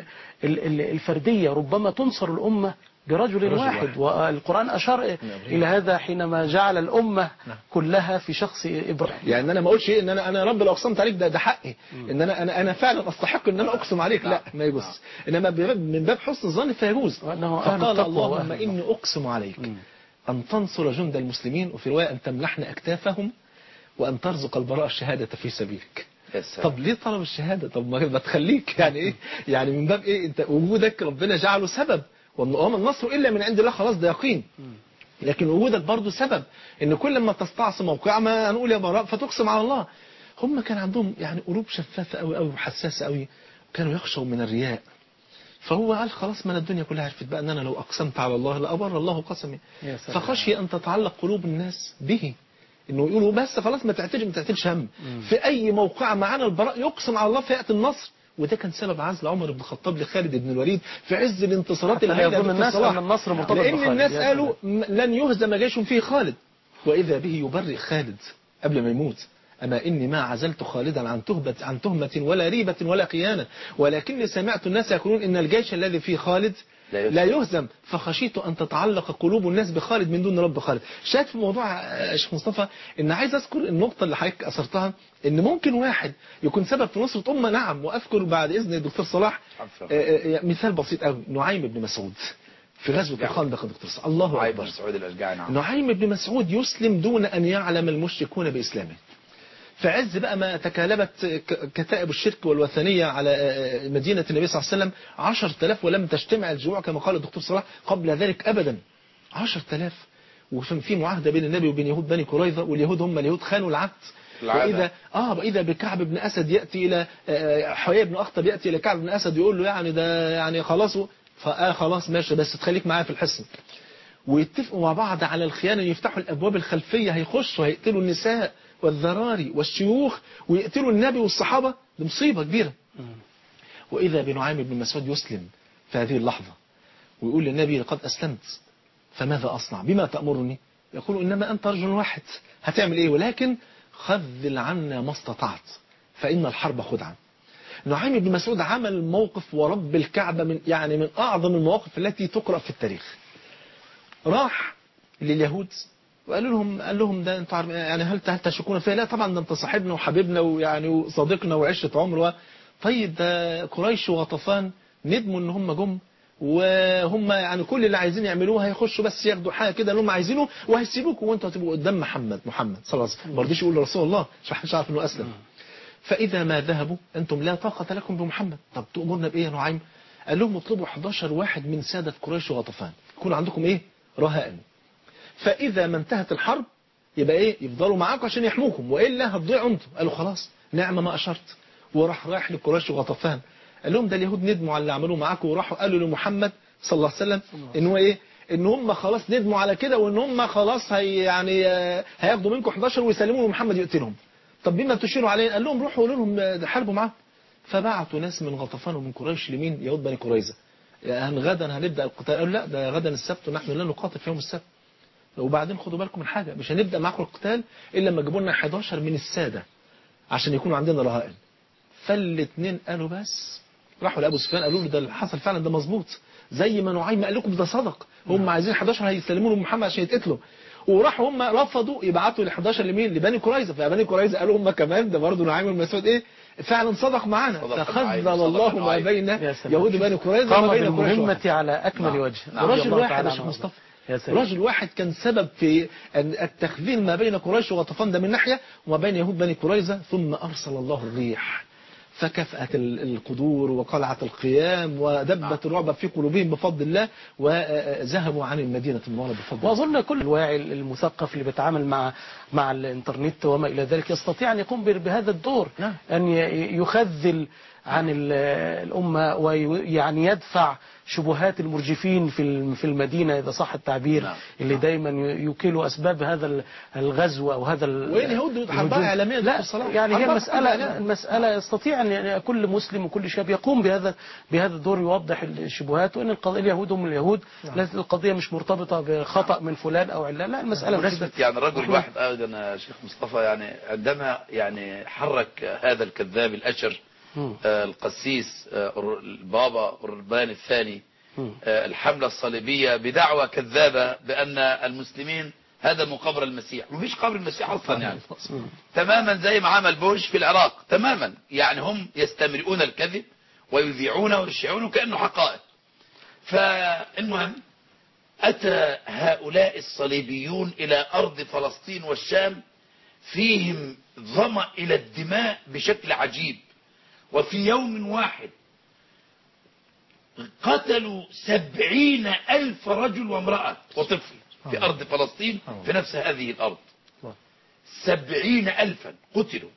الفردية ربما تنصر الأمة برجل واحد، والقرآن أشار إلى هذا حينما جعل الأمة كلها في شخص إبراهيم. يعني أنا ما أقولش إيه إن أنا أنا رب لو أقسمت عليك ده ده حقي، إن أنا أنا أنا فعلا أستحق إن أنا أقسم عليك، لا ما يجوز، إنما من باب حسن الظن فيجوز. فقال اللهم إني أقسم عليك أن تنصر جند المسلمين، وفي رواية أن تمنحن أكتافهم، وأن ترزق البراء الشهادة في سبيلك. طب ليه طلب الشهادة؟ طب ما تخليك يعني إيه؟ يعني من باب إيه؟ أنت وجودك ربنا جعله سبب، وما النصر إلا من عند الله، خلاص ده يقين. لكن وجودك برضو سبب، إن كل ما تستعصي موقع ما هنقول يا براء فتقسم على الله. هم كان عندهم يعني قلوب شفافة أوي أوي وحساسة أوي، كانوا يخشوا من الرياء. فهو قال خلاص، ما أنا الدنيا كلها عرفت بقى أن أنا لو أقسمت على الله لأبر الله قسمي. فخشي أن تتعلق قلوب الناس به، إنه يقولوا بس خلاص ما تعتلش ما تعتلش هم. في أي موقع معانا البراء يقسم على الله فيأتي النصر. وده كان سبب عزل عمر بن الخطاب لخالد بن الوليد في عز الانتصارات اللي يظن الناس أن النصر مرتبط بخالد، لأن الناس قالوا لن يهزم جيش فيه خالد، وإذا به يبرئ خالد قبل ما يموت: أما إني ما عزلت خالدا عن تهمة عن تهمة ولا ريبة ولا خيانة، ولكني سمعت الناس يقولون إن الجيش الذي فيه خالد لا يهزم، فخشيت أن تتعلق قلوب الناس بخالد من دون رب خالد. شاهد في الموضوع يا شيخ مصطفى إن عايز أذكر النقطة اللي حضرتك أثرتها، إن ممكن واحد يكون سبب في نصرة أمة. نعم. وأذكر بعد إذن الدكتور صلاح مثال بسيط قوي: نعيم بن مسعود في غزوة الخندق. الدكتور صلاح الله أكبر. نعيم بن مسعود يسلم دون أن يعلم المشركون بإسلامه. في عز بقى ما تكالبت كتائب الشرك والوثنية على مدينة النبي صلى الله عليه وسلم، عشر تلاف، ولم تجتمع الجموع كما قال الدكتور صلاح قبل ذلك أبدا. عشر تلاف، وفي معاهدة بين النبي وبين يهود بني قريظة، واليهود هم اليهود خانوا العهد. وإذا آه وإذا بكعب بن أسد يأتي إلى حيي بن أخطب يأتي إلى كعب بن أسد يقول له يعني ده يعني خلاص، فقال خلاص ماشي بس تخليك معايا في الحصن. ويتفقوا مع بعض على الخيانة، يفتحوا الأبواب الخلفية، هيخشوا هيقتلوا النساء والذراري والشيوخ ويقتلوا النبي والصحابة. دي مصيبة كبيرة. وإذا بنعيم بن مسعود يسلم في هذه اللحظة ويقول للنبي: لقد أسلمت، فماذا أصنع؟ بما تأمرني؟ يقول: إنما أنت رجل واحد، هتعمل إيه؟ ولكن خذل عنا ما استطعت، فإن الحرب خدعة. نعيم بن مسعود عمل موقف ورب الكعبة من يعني من أعظم المواقف التي تقرأ في التاريخ. راح لليهود وقال لهم قال لهم ده انتوا يعني هل هل تشكون فيها؟ لا طبعا، ده انت صاحبنا وحبيبنا ويعني وصديقنا وعشره عمر. طيب ده قريش وغطفان ندموا ان هم جم، وهم يعني كل اللي عايزين يعملوه هيخشوا بس ياخدوا حاجه كده اللي هم عايزينه وهيسيبوكم، وانتوا هتبقوا قدام محمد محمد صلى الله عليه وسلم. ما رضيش يقول لرسول الله مش عارف انه اسلم. فاذا ما ذهبوا انتم لا طاقه لكم بمحمد، طب تؤمرنا بايه يا نعيم؟ قال لهم اطلبوا احداشر واحد من ساده قريش وغطفان يكون عندكم ايه؟ رهائن. فإذا ما انتهت الحرب يبقى إيه؟ يفضلوا معاكم عشان يحموكم، وإلا هتضيعوا أنتم. قالوا خلاص نعم ما أشرت. وراح رايح لقريش وغطفان قال لهم ده اليهود ندموا على اللي عملوه معاكم، وراحوا قالوا لمحمد صلى الله عليه وسلم إن هو إيه؟ إن هم خلاص ندموا على كده، وإن هم خلاص هي يعني هياخدوا منكم احداشر ويسلموا ومحمد يقتلهم. طب بما تشيروا عليه؟ قال لهم روحوا قولوا لهم حاربوا معاهم. فبعتوا ناس من غطفان ومن قريش لمين؟ يهود بني قريظة. يعني غدا هنبدأ القتال. قالوا لا ده غدا السبت ونحن لا نقاتل في يوم السبت. وبعدين خدوا بالكم من حاجة، مش هنبدأ معاكم القتال إلا لما تجيبوا لنا احداشر من السادة عشان يكونوا عندنا رهائن. فالاثنين قالوا بس. راحوا لأبو سفيان قالوا له ده اللي حصل فعلا ده مظبوط، زي ما نعيم قال لكم ده صدق، هم عايزين احداشر هيسلموا له محمد عشان يتقتلوا. وراحوا هم رفضوا يبعتوا ال احداشر لمين؟ لبني قريظة. فبني قريظة قالوا هم كمان ده برضه نعيم بن مسعود ايه؟ فعلا صدق معانا. فخذل الله ما بين يهود بني قريظة وما بين قريش. قام بالمهمة على أكمل وجه. رجل واحد يا شيخ مصطفى يا سلام. رجل واحد كان سبب في أن التخذيل ما بين قريش وغطفان ده من ناحية وما بين يهود بني قريظة، ثم أرسل الله الريح فكفأت القدور وقلعت القيام ودبت الرعب في قلوبهم بفضل الله وذهبوا عن المدينة المنورة بفضل الله. وأظن كل الواعي المثقف اللي بيتعامل مع مع الإنترنت وما إلى ذلك يستطيع أن يقوم بهذا الدور، نعم. أن يخذل عن الأمة ويعني يدفع شبهات المرجفين في في المدينة إذا صح التعبير، نعم. اللي دايما يكيلوا أسباب هذا الغزو أو هذا وين يهود حربها إعلامية؟ لا يعني هي المسألة المسألة يستطيع أن كل مسلم وكل شاب يقوم بهذا بهذا الدور، يوضح الشبهات، وأن القضية اليهود هم اليهود، لا القضية مش مرتبطة بخطأ من فلان أو علان، لا المسألة بمناسبة يعني رجل واحد أيضا يا شيخ مصطفى، يعني عندما يعني حرك هذا الكذاب الأشر آه القسيس آه البابا أوربان الثاني آه الحملة الصليبية بدعوة كذابة بأن المسلمين هدموا قبر المسيح، ومفيش قبر المسيح أصلا، يعني تماما زي ما عمل بوش في العراق تماما، يعني هم يستمرئون الكذب ويذيعونه ويشيعونه كأنه حقائق. فالمهم أتى هؤلاء الصليبيون إلى أرض فلسطين والشام فيهم ظمأ إلى الدماء بشكل عجيب، وفي يوم واحد قتلوا سبعين ألف رجل وامرأة وطفل في أرض فلسطين في نفس هذه الأرض. سبعين ألفا قتلوا،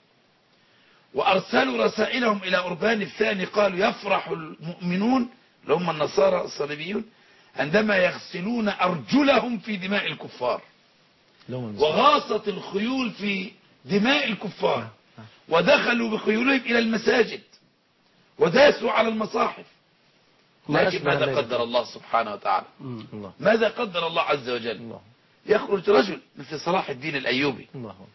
وأرسلوا رسائلهم إلى أوربان الثاني قالوا يفرح المؤمنون اللي هم النصارى الصليبيون عندما يغسلون أرجلهم في دماء الكفار، وغاصت الخيول في دماء الكفار ودخلوا بخيولهم إلى المساجد وداسوا على المصاحف. لكن ماذا قدر الله سبحانه وتعالى؟ ماذا قدر الله عز وجل؟ يخرج رجل مثل صلاح الدين الأيوبي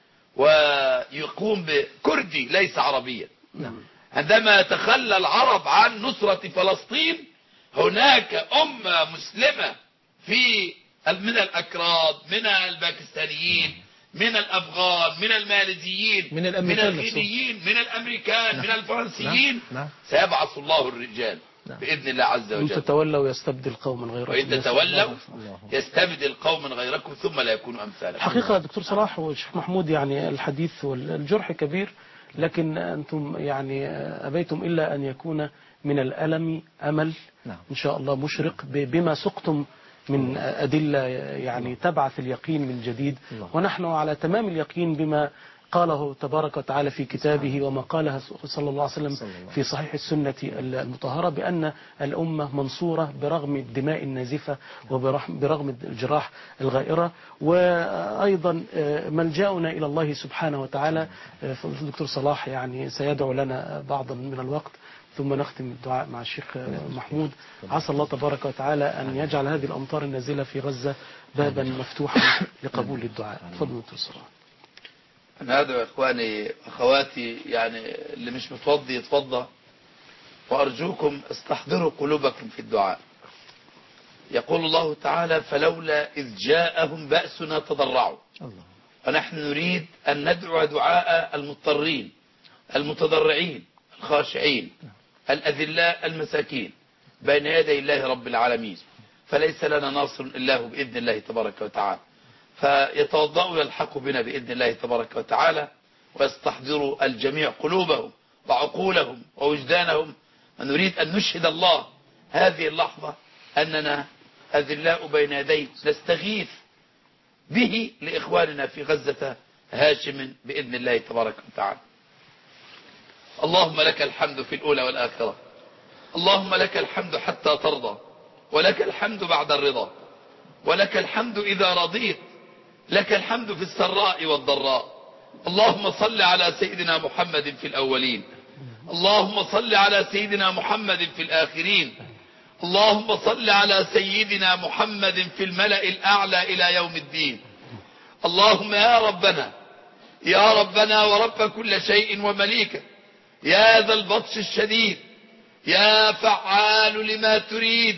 ويقوم بكردي ليس عربيا. عندما تخلى العرب عن نصرة فلسطين هناك أمة مسلمة في من الأكراد، من الباكستانيين، من الأفغان، من الماليزيين، من من الغينيين، من الأمريكان، من الفرنسيين، سيبعث الله الرجال بإذن الله عز وجل. إن تتولوا يستبدل قوما غيركم، وإن تتولوا يستبدل قوما غيركم ثم لا يكونوا أمثالكم. حقيقة دكتور صلاح والشيخ محمود، يعني الحديث والجرح كبير، لكن أنتم يعني أبيتم إلا أن يكون من الألم أمل إن شاء الله مشرق بما سقتم من أدلة يعني تبعث اليقين من جديد، ونحن على تمام اليقين بما قاله تبارك وتعالى في كتابه وما قالها صلى الله عليه وسلم في صحيح السنة المطهرة بأن الأمة منصورة برغم الدماء النازفة وبرغم الجراح الغائرة، وأيضا ملجأنا إلى الله سبحانه وتعالى. الدكتور صلاح يعني سيدعو لنا بعضا من الوقت ثم نختم الدعاء مع الشيخ محمود. عسى الله تبارك وتعالى أن يجعل هذه الأمطار النازلة في غزة بابا مفتوحا لقبول الدعاء. تفضلوا دكتور صلاح. أنا أدعو إخواني أخواتي يعني اللي مش متوضي يتوضى، وأرجوكم استحضروا قلوبكم في الدعاء. يقول الله تعالى فلولا إذ جاءهم بأسنا تضرعوا، ونحن نريد أن ندعو دعاء المضطرين المتضرعين الخاشعين الأذلاء المساكين بين يدي الله رب العالمين، فليس لنا ناصر إلا هو بإذن الله تبارك وتعالى. فيتوضأوا يلحقوا بنا بإذن الله تبارك وتعالى، ويستحضروا الجميع قلوبهم وعقولهم ووجدانهم، ونريد أن نشهد الله هذه اللحظة أننا أذلاء بين يديه نستغيث به لإخواننا في غزة هاشم بإذن الله تبارك وتعالى. اللهم لك الحمد في الأولى والآخرة، اللهم لك الحمد حتى ترضى، ولك الحمد بعد الرضا، ولك الحمد إذا رضيت، لك الحمد في السراء والضراء. اللهم صل على سيدنا محمد في الأولين، اللهم صل على سيدنا محمد في الآخرين، اللهم صل على سيدنا محمد في الملأ الأعلى إلى يوم الدين. اللهم يا ربنا يا ربنا ورب كل شيء ومليكه، يا ذا البطش الشديد، يا فعال لما تريد،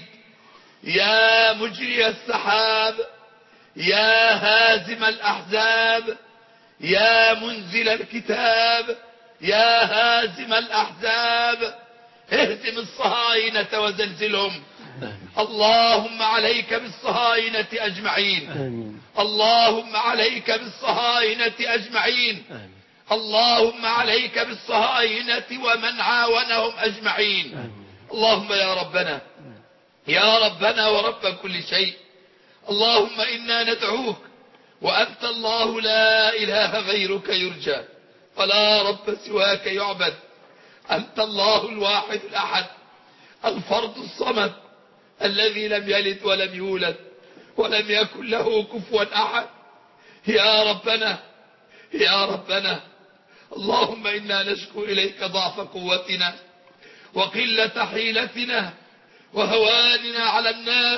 يا مجري السحاب، يا هازم الأحزاب، يا منزل الكتاب، يا هازم الأحزاب، اهزم الصهاينة وزلزلهم، اللهم عليك بالصهاينة أجمعين. آمين. اللهم عليك بالصهاينة أجمعين. آمين. اللهم عليك بالصهاينة ومن عاونهم أجمعين. آمين. اللهم يا ربنا يا ربنا ورب كل شيء، اللهم إنا ندعوك وأنت الله لا إله غيرك يرجى ولا رب سواك يعبد. أنت الله الواحد الأحد الفرد الصمد الذي لم يلد ولم يولد ولم يكن له كفوا أحد. يا ربنا يا ربنا اللهم إنا نشكو إليك ضعف قوتنا وقلة حيلتنا وهواننا على الناس.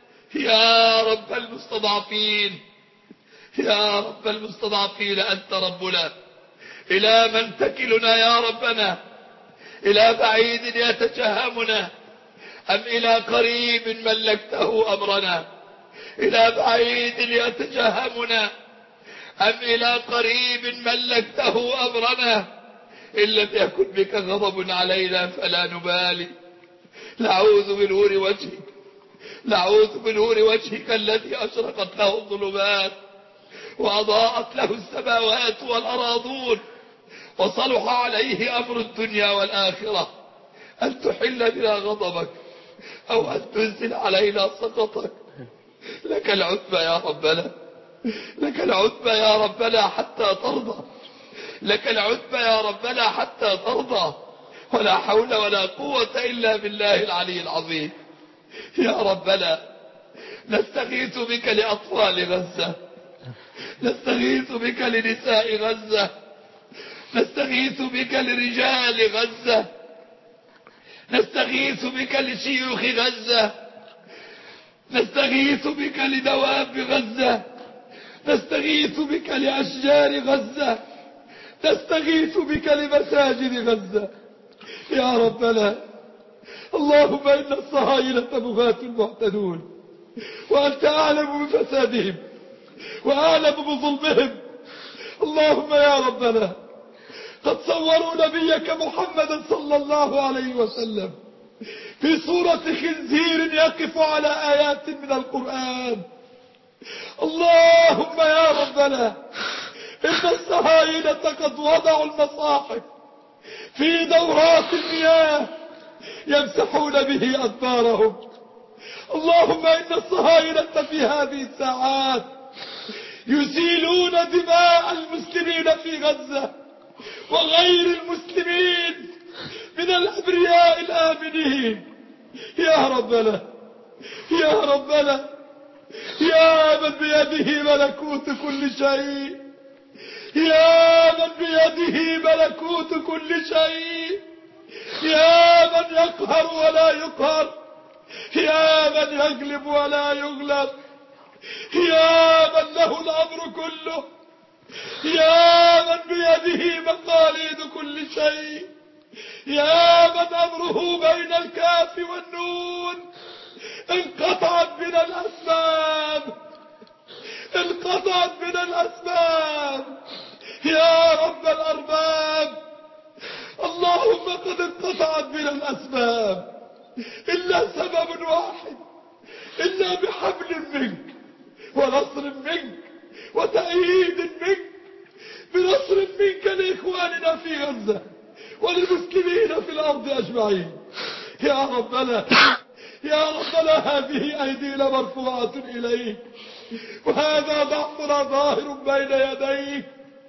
يا رب المستضعفين يا رب المستضعفين أنت ربنا. إلى من تكلنا يا ربنا؟ إلى بعيد يتجهمنا أم إلى قريب ملكته أمرنا؟ إلى بعيد يتجهمنا أم إلى قريب ملكته أمرنا؟ إن لم يكن بك غضب علينا فلا نبالي. نعوذ بنور وجهك نعوذ بنور وجهك الذي أشرقت له الظلمات وأضاءت له السماوات والأراضون وصلح عليه أمر الدنيا والآخرة، أن تحل بنا غضبك أو أن تنزل علينا سخطك. لك العتبى يا ربنا لك العتبى يا ربنا حتى ترضى. لك العتبى يا ربنا حتى ترضى. ولا حول ولا قوة إلا بالله العلي العظيم. يا ربنا نستغيث بك لأطفال غزة، نستغيث بك لنساء غزة، نستغيث بك لرجال غزة، نستغيث بك لشيوخ غزة، نستغيث بك لدواب غزة، نستغيث بك لأشجار غزة، نستغيث بك لمساجد غزة. يا ربنا اللهم إن الصهاينة بغاة معتدون وأنت أعلم بفسادهم وأعلم بظلمهم. اللهم يا ربنا قد صوروا نبيك محمد صلى الله عليه وسلم في صورة خنزير يقف على آيات من القرآن. اللهم يا ربنا إن الصهاينة قد وضعوا المصاحف في دورات المياه يمسحون به أدبارهم. اللهم إن الصهاينة في هذه الساعات يسيلون دماء المسلمين في غزة وغير المسلمين من الأبرياء الآمنين. يا ربنا يا ربنا يا من بيده ملكوت كل شيء، يا من بيده ملكوت كل شيء، يا من يقهر ولا يقهر، يا من يغلب ولا يغلب، يا من له الأمر كله، يا من بيده مقاليد كل شيء، يا من أمره بين الكاف والنون. انقطعت بنا الأسباب انقطعت بنا الأسباب يا رب الأرباب. اللهم قد انقطعت بنا الأسباب إلا سبب واحد، إلا بحبل منك ونصر منك وتأييد منك، بنصر منك لإخواننا في غزة وللمسلمين في الأرض أجمعين. يا ربنا يا ربنا هذه أيدينا مرفوعة إليك وهذا ضعفنا ظاهر بين يديك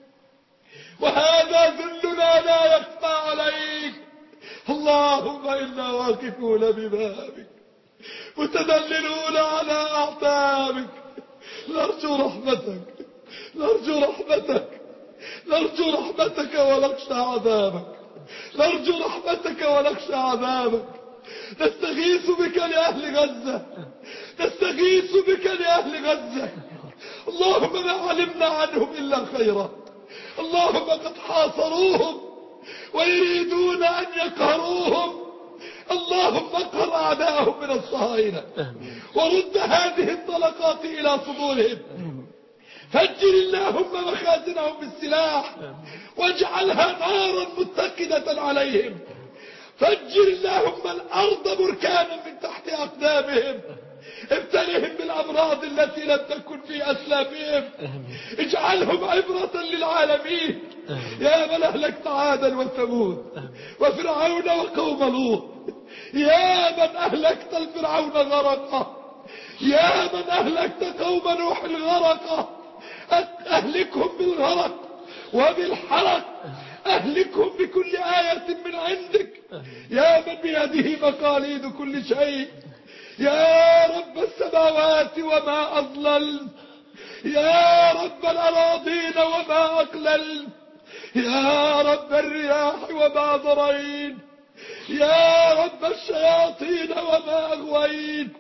وهذا ذلنا لا يخفى عليك. اللهم إنا واقفون ببابك متذللون على أعتابك، نرجو رحمتك نرجو رحمتك نرجو رحمتك ونخشى عذابك نرجو رحمتك ونخشى عذابك. نستغيث بك لأهل غزة نستغيث بك لأهل غزة. اللهم ما علمنا عنهم إلا خيرا. اللهم قد حاصروهم ويريدون أن يقهروهم. اللهم اقهر أعداءهم من الصهاينة ورد هذه الطلقات إلى صدورهم. فجر اللهم مخازنهم بالسلاح واجعلها نارا متقدة عليهم. فجر اللهم الأرض بركانا من تحت أقدامهم، ابتلهم بالأمراض التي لم تكن في أسلافهم، اجعلهم عبرة للعالمين. يا من أهلكت عادا وثمود وفرعون وقوم لوط، يا من أهلكت الفرعون غرقا، يا من أهلكت قوم نوح الغرقا، أهلكهم بالغرق وبالحرق، أهلكهم بكل آية من عندك، يا من بيده مقاليد كل شيء، يا رب السماوات وما أضلل، يا رب الأراضين وما أقلل، يا رب الرياح وما ضرين، يا رب الشياطين وما أغوين،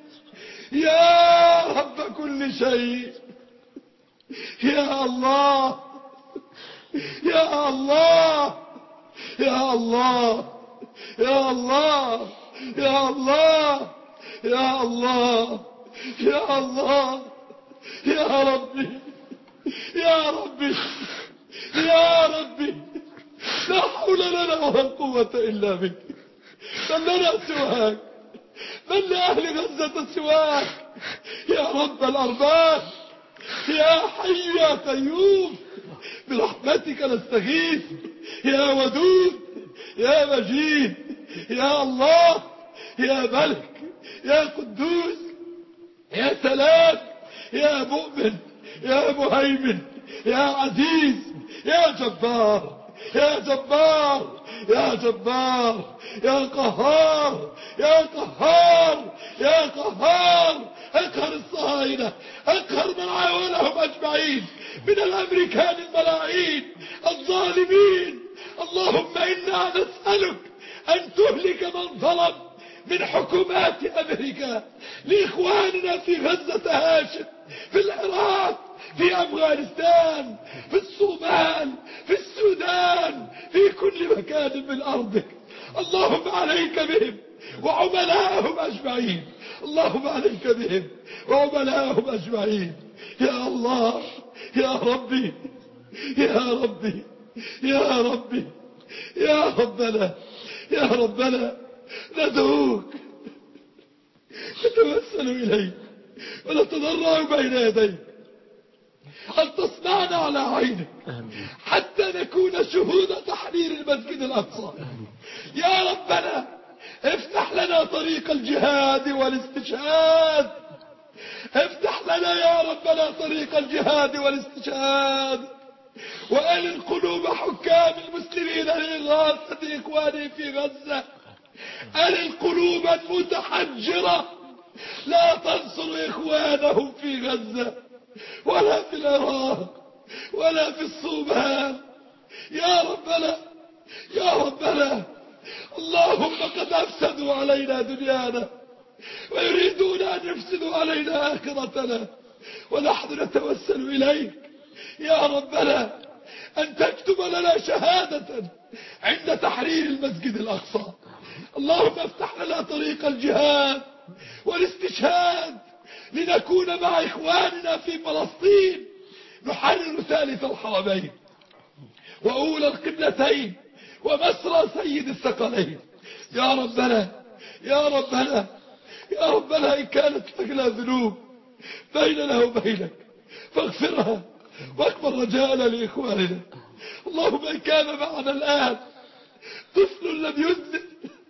يا رب كل شيء، يا الله يا الله يا الله يا الله يا الله يا الله يا الله يا ربي يا ربي يا ربي، لا حول لنا ولا قوة إلا بك. من لنا سواك؟ من لأهل غزة سواك؟ يا رب الأرباب، يا حي يا قيوم، برحمتك نستغيث، يا ودود يا مجيد، يا الله يا ملك يا قدوس يا سلام يا مؤمن يا مهيمن يا عزيز يا جبار يا جبار يا جبار يا قهار يا قهار يا قهار، اقهر الصهاينة، اقهر من عاونهم اجمعين من الامريكان الملاعين الظالمين. اللهم انا نسألك ان تهلك من ظلم من حكومات امريكا لاخواننا في غزة هاشم، في العراق، في افغانستان، في الصومال، في السودان، في كل مكان من ارضك. اللهم عليك بهم وعملائهم اجمعين، اللهم عليك بهم وعملائهم اجمعين. يا الله يا ربي يا ربي يا ربي يا ربنا يا ربنا، ندعوك نتوسل إليك ونتضرع بين يديك أن تصنعنا على عينك حتى نكون شهود تحرير المسجد الأقصى. يا ربنا افتح لنا طريق الجهاد والاستشهاد، افتح لنا يا ربنا طريق الجهاد والاستشهاد، وألن قلوب حكام المسلمين لإغاثة إخوانهم في غزة، ألن قلوبا متحجرة لا تنصر إخوانهم في غزة ولا في العراق ولا في الصومال. يا ربنا يا ربنا، اللهم قد أفسدوا علينا دنيانا ويريدون أن يفسدوا علينا آخرتنا، ونحن نتوسل إليك يا ربنا أن تكتب لنا شهادة عند تحرير المسجد الأقصى. اللهم افتح لنا طريق الجهاد والاستشهاد لنكون مع إخواننا في فلسطين، نحرر ثالث الحرمين وأولى القبلتين ومسرى سيد الثقلين. يا ربنا يا ربنا يا ربنا، إن كانت لنا ذنوب بيننا وبينك فاغفرها واكبر رجاءنا لإخواننا. اللهم إن كان معنا الآن طفل لم يذنب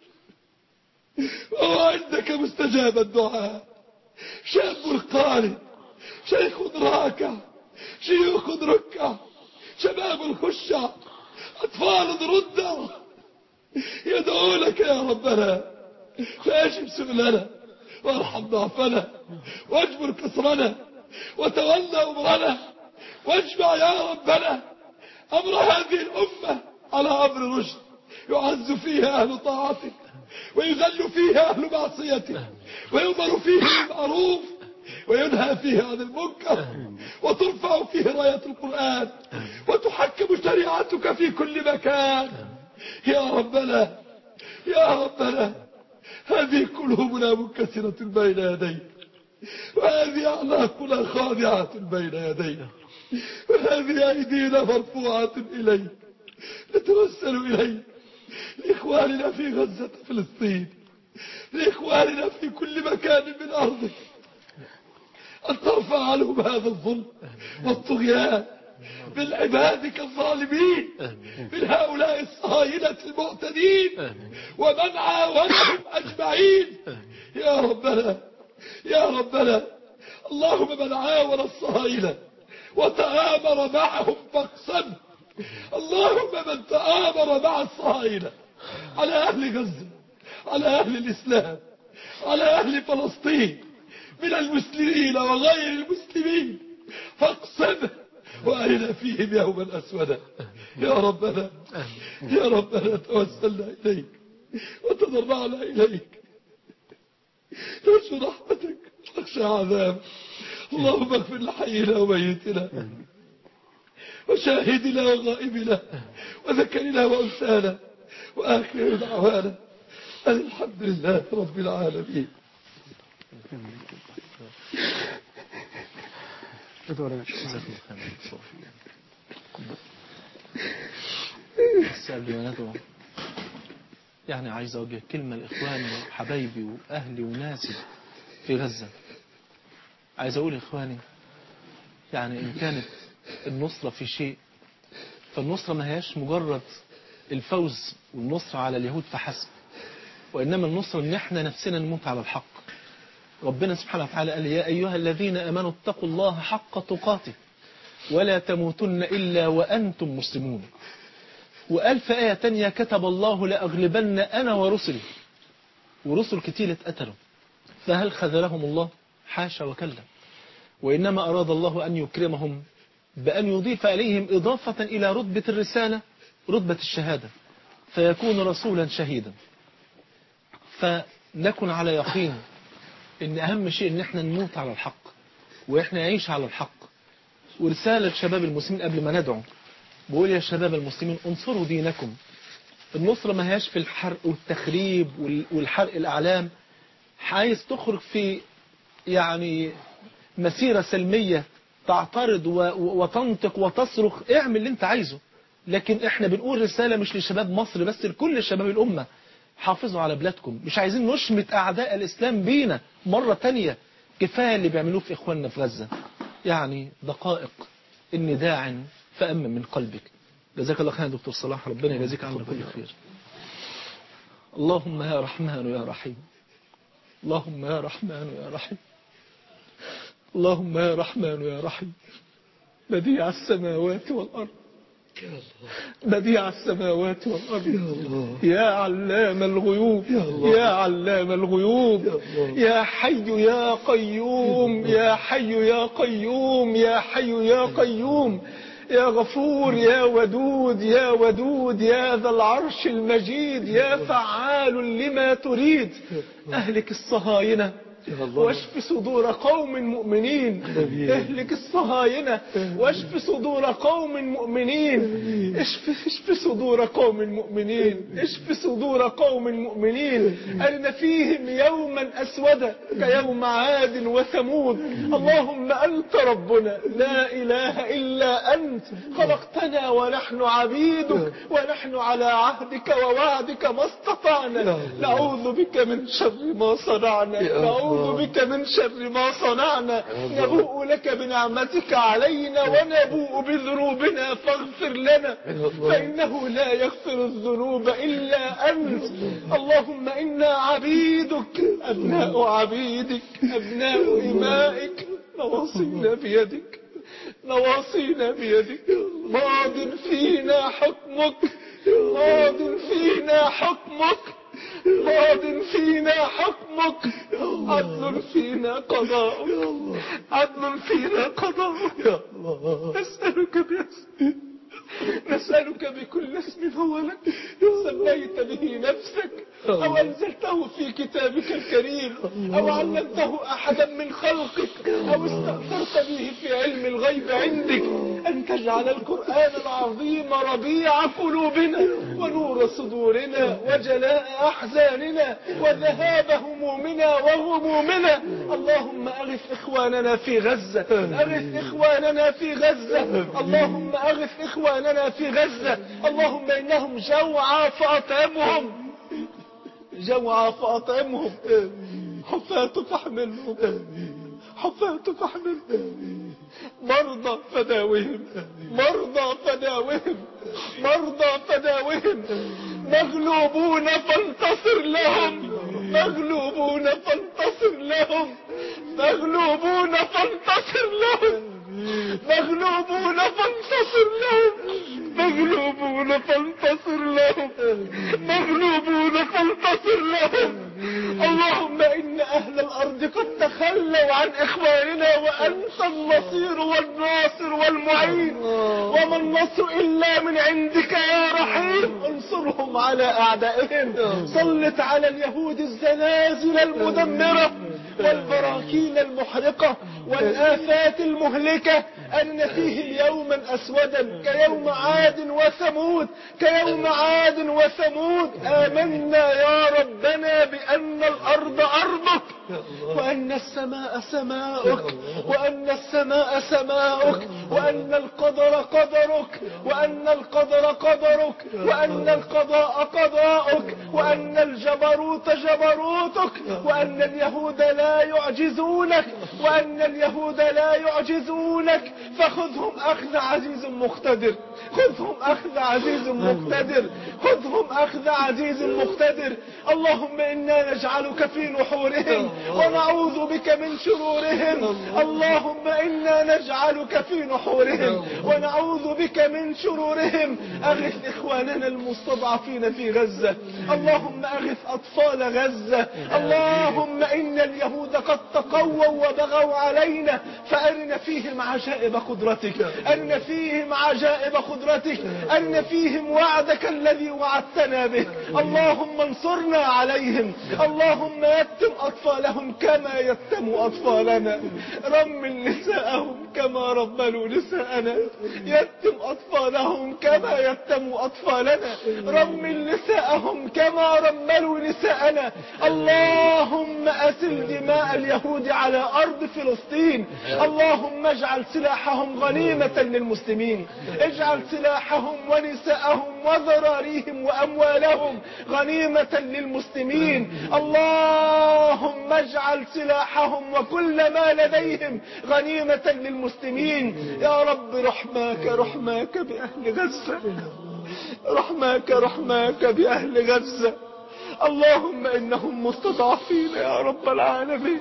وهو عندك مستجاب الدعاء، شاب القارئ، شيخ راكع، شيوخ ركع، شباب خشع، أطفال رضع يدعو لك يا ربنا، فأجب سؤلنا وارحم ضعفنا واجبر كسرنا وتولى أمرنا، واجمع يا ربنا أمر هذه الأمة على أمر رشد، يعز فيها أهل طاعتك ويذل فيها أهل معصيتك، ويؤمر فيه بالمعروف وينهى فيه عن المنكر، وترفع فيه راية القرآن وتحكم شريعتك في كل مكان. يا ربنا يا ربنا، هذه قلوبنا منكسرة بين يديك، وهذه أعناقنا خاضعة بين يديك، وهذه أيدينا مرفوعة إليك، نتوسل إليك لإخواننا في غزة فلسطين، لإخواننا في كل مكان من أرضك، أن ترفع عنهم هذا الظلم والطغيان من عبادك الظالمين، من هؤلاء الصهاينة المعتدين ومن عاونهم أجمعين. يا ربنا يا ربنا، اللهم من عاون الصهاينة وتآمر معهم فاقسم، اللهم من تآمر مع الصهاينة على أهل غزة، على أهل الإسلام، على أهل فلسطين من المسلمين وغير المسلمين فاقسم وأرنا فيهم يوما أسودا. يا ربنا يا ربنا توسلنا إليك وتضرعنا إليك، نرجو رحمتك ونخشى عذابك. اللهم اغفر لحينا وميتنا وشاهدنا وغائبنا وذكرنا وأنثانا، وآخر دعوانا أن الحمد لله رب العالمين. بس قبل ما ندعو يعني عايز أوجه كلمة لإخواني وحبايبي وأهلي وناسي في غزة. عايز أقول إخواني، يعني إن كانت النصرة في شيء، فالنصرة ما هياش مجرد الفوز والنصر على اليهود فحسب، وإنما النصر إن إحنا نفسنا نموت على الحق. ربنا سبحانه وتعالى قال يا أيها الذين آمنوا اتقوا الله حق تقاته ولا تموتن إلا وأنتم مسلمون. وقال في آية تانية كتب الله لأغلبن أنا ورسلي، ورسل كتير اتقتلوا، فهل خذلهم الله؟ حاشا وكلا، وإنما أراد الله أن يكرمهم بأن يضيف إليهم إضافة إلى رتبة الرسالة رتبة الشهادة، فيكون رسولا شهيدا. فنكن على يقين إن أهم شيء إن إحنا نموت على الحق وإحنا نعيش على الحق. ورسالة شباب المسلمين قبل ما ندعو بقول يا شباب المسلمين انصروا دينكم. النصرة ما هياش في الحرق والتخريب والحرق الأعلام. عايز تخرج في يعني مسيرة سلمية تعترض وتنطق وتصرخ، اعمل اللي انت عايزه، لكن احنا بنقول رسالة مش لشباب مصر بس، لكل شباب الأمة. حافظوا على بلادكم، مش عايزين نشمت أعداء الإسلام بينا مرة تانية. كفاية اللي بيعملوه في إخواننا في غزة. يعني دقائق إن داع فأمن من قلبك. جزاك الله خير دكتور صلاح، ربنا يجازيك عنا كل خير. اللهم يا رحمن يا رحيم، اللهم يا رحمن يا رحيم، اللهم يا رحمن يا رحيم، بديع السماوات والأرض، بديع السماوات والأرض، يا علام الغيوب، يا علام الغيوب، يا حي يا قيوم، يا حي يا قيوم، يا حي يا قيوم، يا غفور يا ودود يا ودود، يا ذا العرش المجيد، يا فعال لما تريد. أهلك الصهاينة واشف صدور قوم مؤمنين، اهلك الصهاينة واشف صدور قوم مؤمنين، اشف اشف صدور قوم مؤمنين، اشف صدور قوم مؤمنين. أرنا فيهم يوما أسودا كيوم عاد وثمود. اللهم أنت ربنا لا إله إلا أنت، خلقتنا ونحن عبيدك ونحن على عهدك ووعدك ما استطعنا. نعوذ بك من شر ما صنعنا، نعوذ بك من شر ما صنعنا. نبوء لك بنعمتك علينا ونبوء بذنوبنا فاغفر لنا، فإنه لا يغفر الذنوب إلا أنت. اللهم إنا عبيدك، أبناء عبيدك، أبناء إمائك، نواصينا بيدك، نواصينا بيدك، ماض فينا حكمك، ماض فينا حكمك، ماض فينا حكمك، عدل فينا قضاؤك، عدل فينا قضاؤك. نسألك باسمك، نسألك بكل اسم هو لك سميت به نفسك أو أنزلته في كتابك الكريم أو علمته أحدا من خلقك أو استأثرت به في علم الغيب عندك أن أن تجعل القرآن العظيم ربيع قلوبنا ونور صدورنا وجلاء أحزاننا وذهاب همومنا وغمومنا. اللهم أغث إخواننا في غزة، أغث إخواننا في غزة، اللهم أغث إخواننا في غزة. اللهم إنهم جوعى فأطعمهم، جوعى فأطعمهم، حفاة فاحملهم، حفاة فاحملهم، مرضى فداوهم، مرضى فداوهم، مرضى فداوهم، مغلوبون فانتصر لهم، مغلوبون فانتصر لهم، مغلوبون فانتصر لهم، مغلوبون فانتصر لهم، مغلوبون فانتصر لهم، مغلوبون فانتصر لهم. اللهم إن أهل الأرض قد تخلوا عن إخواننا وأنت النصير والناصر والمعين، وما النصر إلا من عندك يا رحيم. انصرهم على أعدائهم، سلط على اليهود الزلازل المدمرة والبراكين المحرقة والآفات المهلكة، أن فيهم يوما أسودا كيوم عاد وثمود، كيوم عاد وثمود. آمنا يا ربنا بأن الأرض أرضك وأن السماء سماؤك، وأن السماء سماؤك، وأن القدر قدرك، وأن القدر قدرك، وأن القضاء قضاؤك، وأن الجبروت جبروتك، وأن اليهود لا يعجزونك، وأن اليهود لا يعجزونك. فخذهم أخذ عزيز مقتدر، خذهم أخذ عزيز مقتدر، خذهم أخذ عزيز مقتدر. اللهم إنا نجعلك في نحورهم ونعوذ بك من شرورهم. اللهم إنا نجعلك في نحورهم ونعوذ بك من شرورهم. أغث إخواننا المستضعفين في غزة، اللهم أغث أطفال غزة. اللهم إن اليهود قد تقووا وبغوا علينا، فأرنا فيهم عجائب قدرتك، أرنا فيهم عجائب قدرتك، أرنا فيهم وعدك الذي وعدتنا به. اللهم انصرنا عليهم، اللهم يتم أطفالهم كما يتم أطفالنا، رمل نساءهم كما رملوا نساءنا، يتم أطفالهم كما يتم أطفالنا، رمل نساءهم كما رملوا نساءنا. اللهم أسل دماء اليهود على أرض فلسطين. اللهم اجعل سلاحهم غنيمة للمسلمين، اجعل سلاحهم ونساءهم وذراريهم وأموالهم غنيمة للمسلمين. اللهم اجعل سلاحهم وكل ما لديهم غنيمة للمسلمين. يا رب رحماك رحماك بأهل غزة، رحماك رحماك بأهل غزة. اللهم إنهم مستضعفين يا رب العالمين،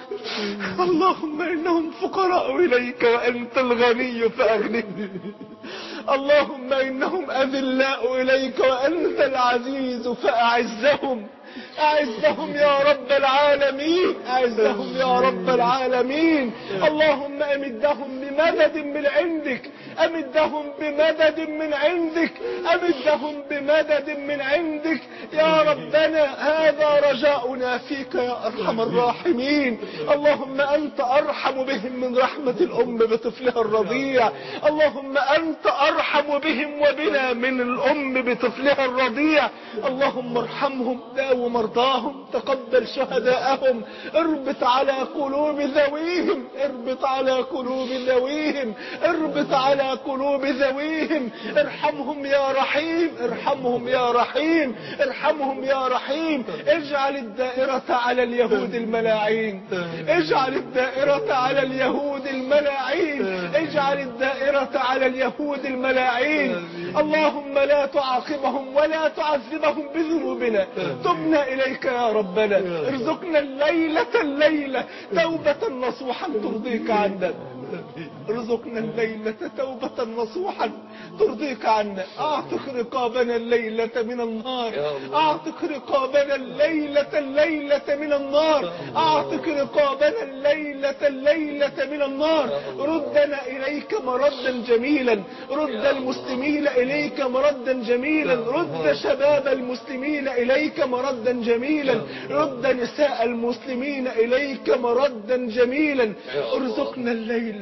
اللهم إنهم فقراء إليك وأنت الغني فأغنهم. اللهم إنهم أذلاء إليك وأنت العزيز فأعزهم، أعزهم يا رب العالمين، أعزهم يا رب العالمين. اللهم أمدهم بمدد من عندك، أمدهم بمدد من عندك، أمدهم بمدد من عندك يا ربنا. هذا رجاؤنا فيك يا أرحم الراحمين. اللهم أنت أرحم بهم من رحمة الأم بطفلها الرضيع، اللهم أنت أرحم بهم وبنا من الأم بطفلها الرضيع. اللهم ارحمهم، داو مرضاهم، تقبل شهداءهم، اربط على قلوب ذويهم، اربط على قلوب ذويهم، اربط على قلوب ذويهم. ارحمهم يا رحيم، ارحمهم يا رحيم، ارحمهم يا رحيم. اجعل الدائرة على اليهود الملاعين، اجعل الدائرة على اليهود الملاعين، اجعل الدائرة على اليهود الملاعين. اللهم لا تعاقبهم ولا تعذبهم بذنوبنا، تبنا إليك يا ربنا. ارزقنا الليلة الليلة توبة نصوحا ترضيك عنا، ارزقنا الليلة توبة نصوحا ترضيك عنا. اعتق رقابنا الليلة من النار، اعتق رقابنا الليلة الليلة من النار، اعتق رقابنا الليلة الليلة من النار. ردنا اليك مردا جميلا، رد المسلمين اليك مردا جميلا، رد شباب المسلمين اليك مردا جميلا، رد نساء المسلمين اليك مردا جميلا. ارزقنا الليلة توبة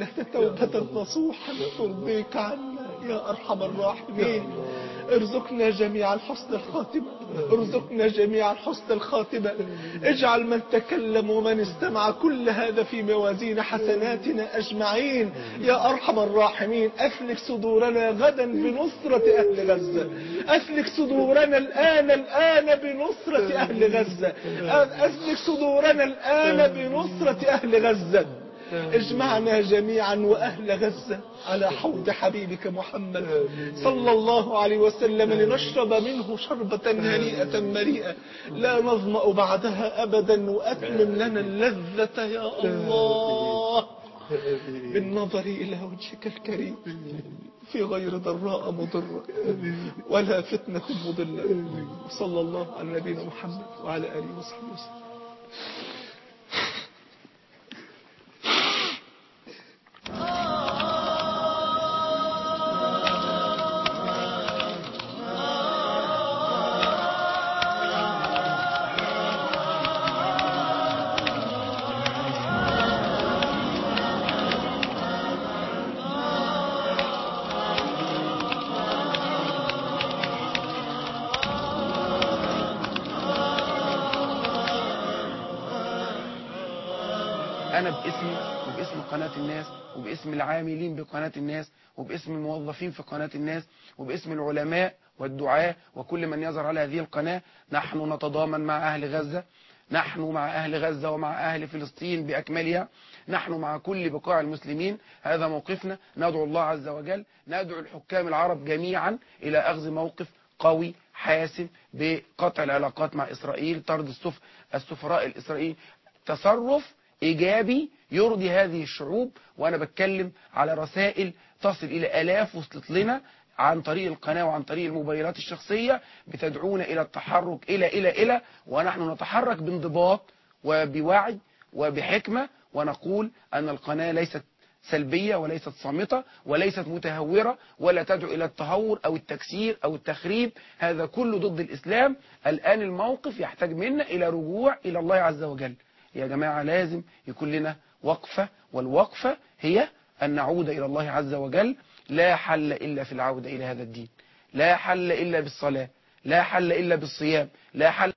توبة نصوحا ترضيك عنا يا أرحم الراحمين. ارزقنا جميعا حسن الخاتمة، ارزقنا جميعا حسن الخاتمة. اجعل من تكلم ومن استمع كل هذا في موازين حسناتنا أجمعين يا أرحم الراحمين. أسلك صدورنا غدا بنصرة أهل غزة، أسلك صدورنا الآن الآن بنصرة أهل غزة، أسلك صدورنا الآن بنصرة أهل غزة. اجمعنا جميعا وأهل غزة على حوض حبيبك محمد صلى الله عليه وسلم لنشرب منه شربة هنيئة مريئة لا نظمأ بعدها أبدا. وأتمم لنا اللذة يا الله بالنظر إلى وجهك الكريم في غير ضراء مضرة ولا فتنة مضلة. صلى الله على نبينا محمد وعلى آله وصحبه وسلم. أنا باسمي وباسم قناة الناس وباسم العاملين بقناة الناس وباسم الموظفين في قناة الناس وباسم العلماء والدعاة وكل من يظهر على هذه القناة، نحن نتضامن مع أهل غزة، نحن مع أهل غزة ومع أهل فلسطين بأكملها، نحن مع كل بقاع المسلمين. هذا موقفنا. ندعو الله عز وجل، ندعو الحكام العرب جميعا إلى أخذ موقف قوي حاسم بقطع العلاقات مع إسرائيل، طرد السف... السفراء الإسرائيليين، تصرف إيجابي يرضي هذه الشعوب. وأنا بتكلم على رسائل تصل إلى آلاف وصلت لنا عن طريق القناة وعن طريق الموبايلات الشخصية بتدعونا إلى التحرك إلى إلى إلى ونحن نتحرك بانضباط وبوعي وبحكمة، ونقول أن القناة ليست سلبية وليست صامتة وليست متهورة ولا تدعو إلى التهور أو التكسير أو التخريب. هذا كله ضد الإسلام. الآن الموقف يحتاج منا إلى رجوع إلى الله عز وجل. يا جماعة لازم يكون لنا وقفة، والوقفة هي أن نعود إلى الله عز وجل. لا حل إلا في العودة إلى هذا الدين، لا حل إلا بالصلاة، لا حل إلا بالصيام، لا حل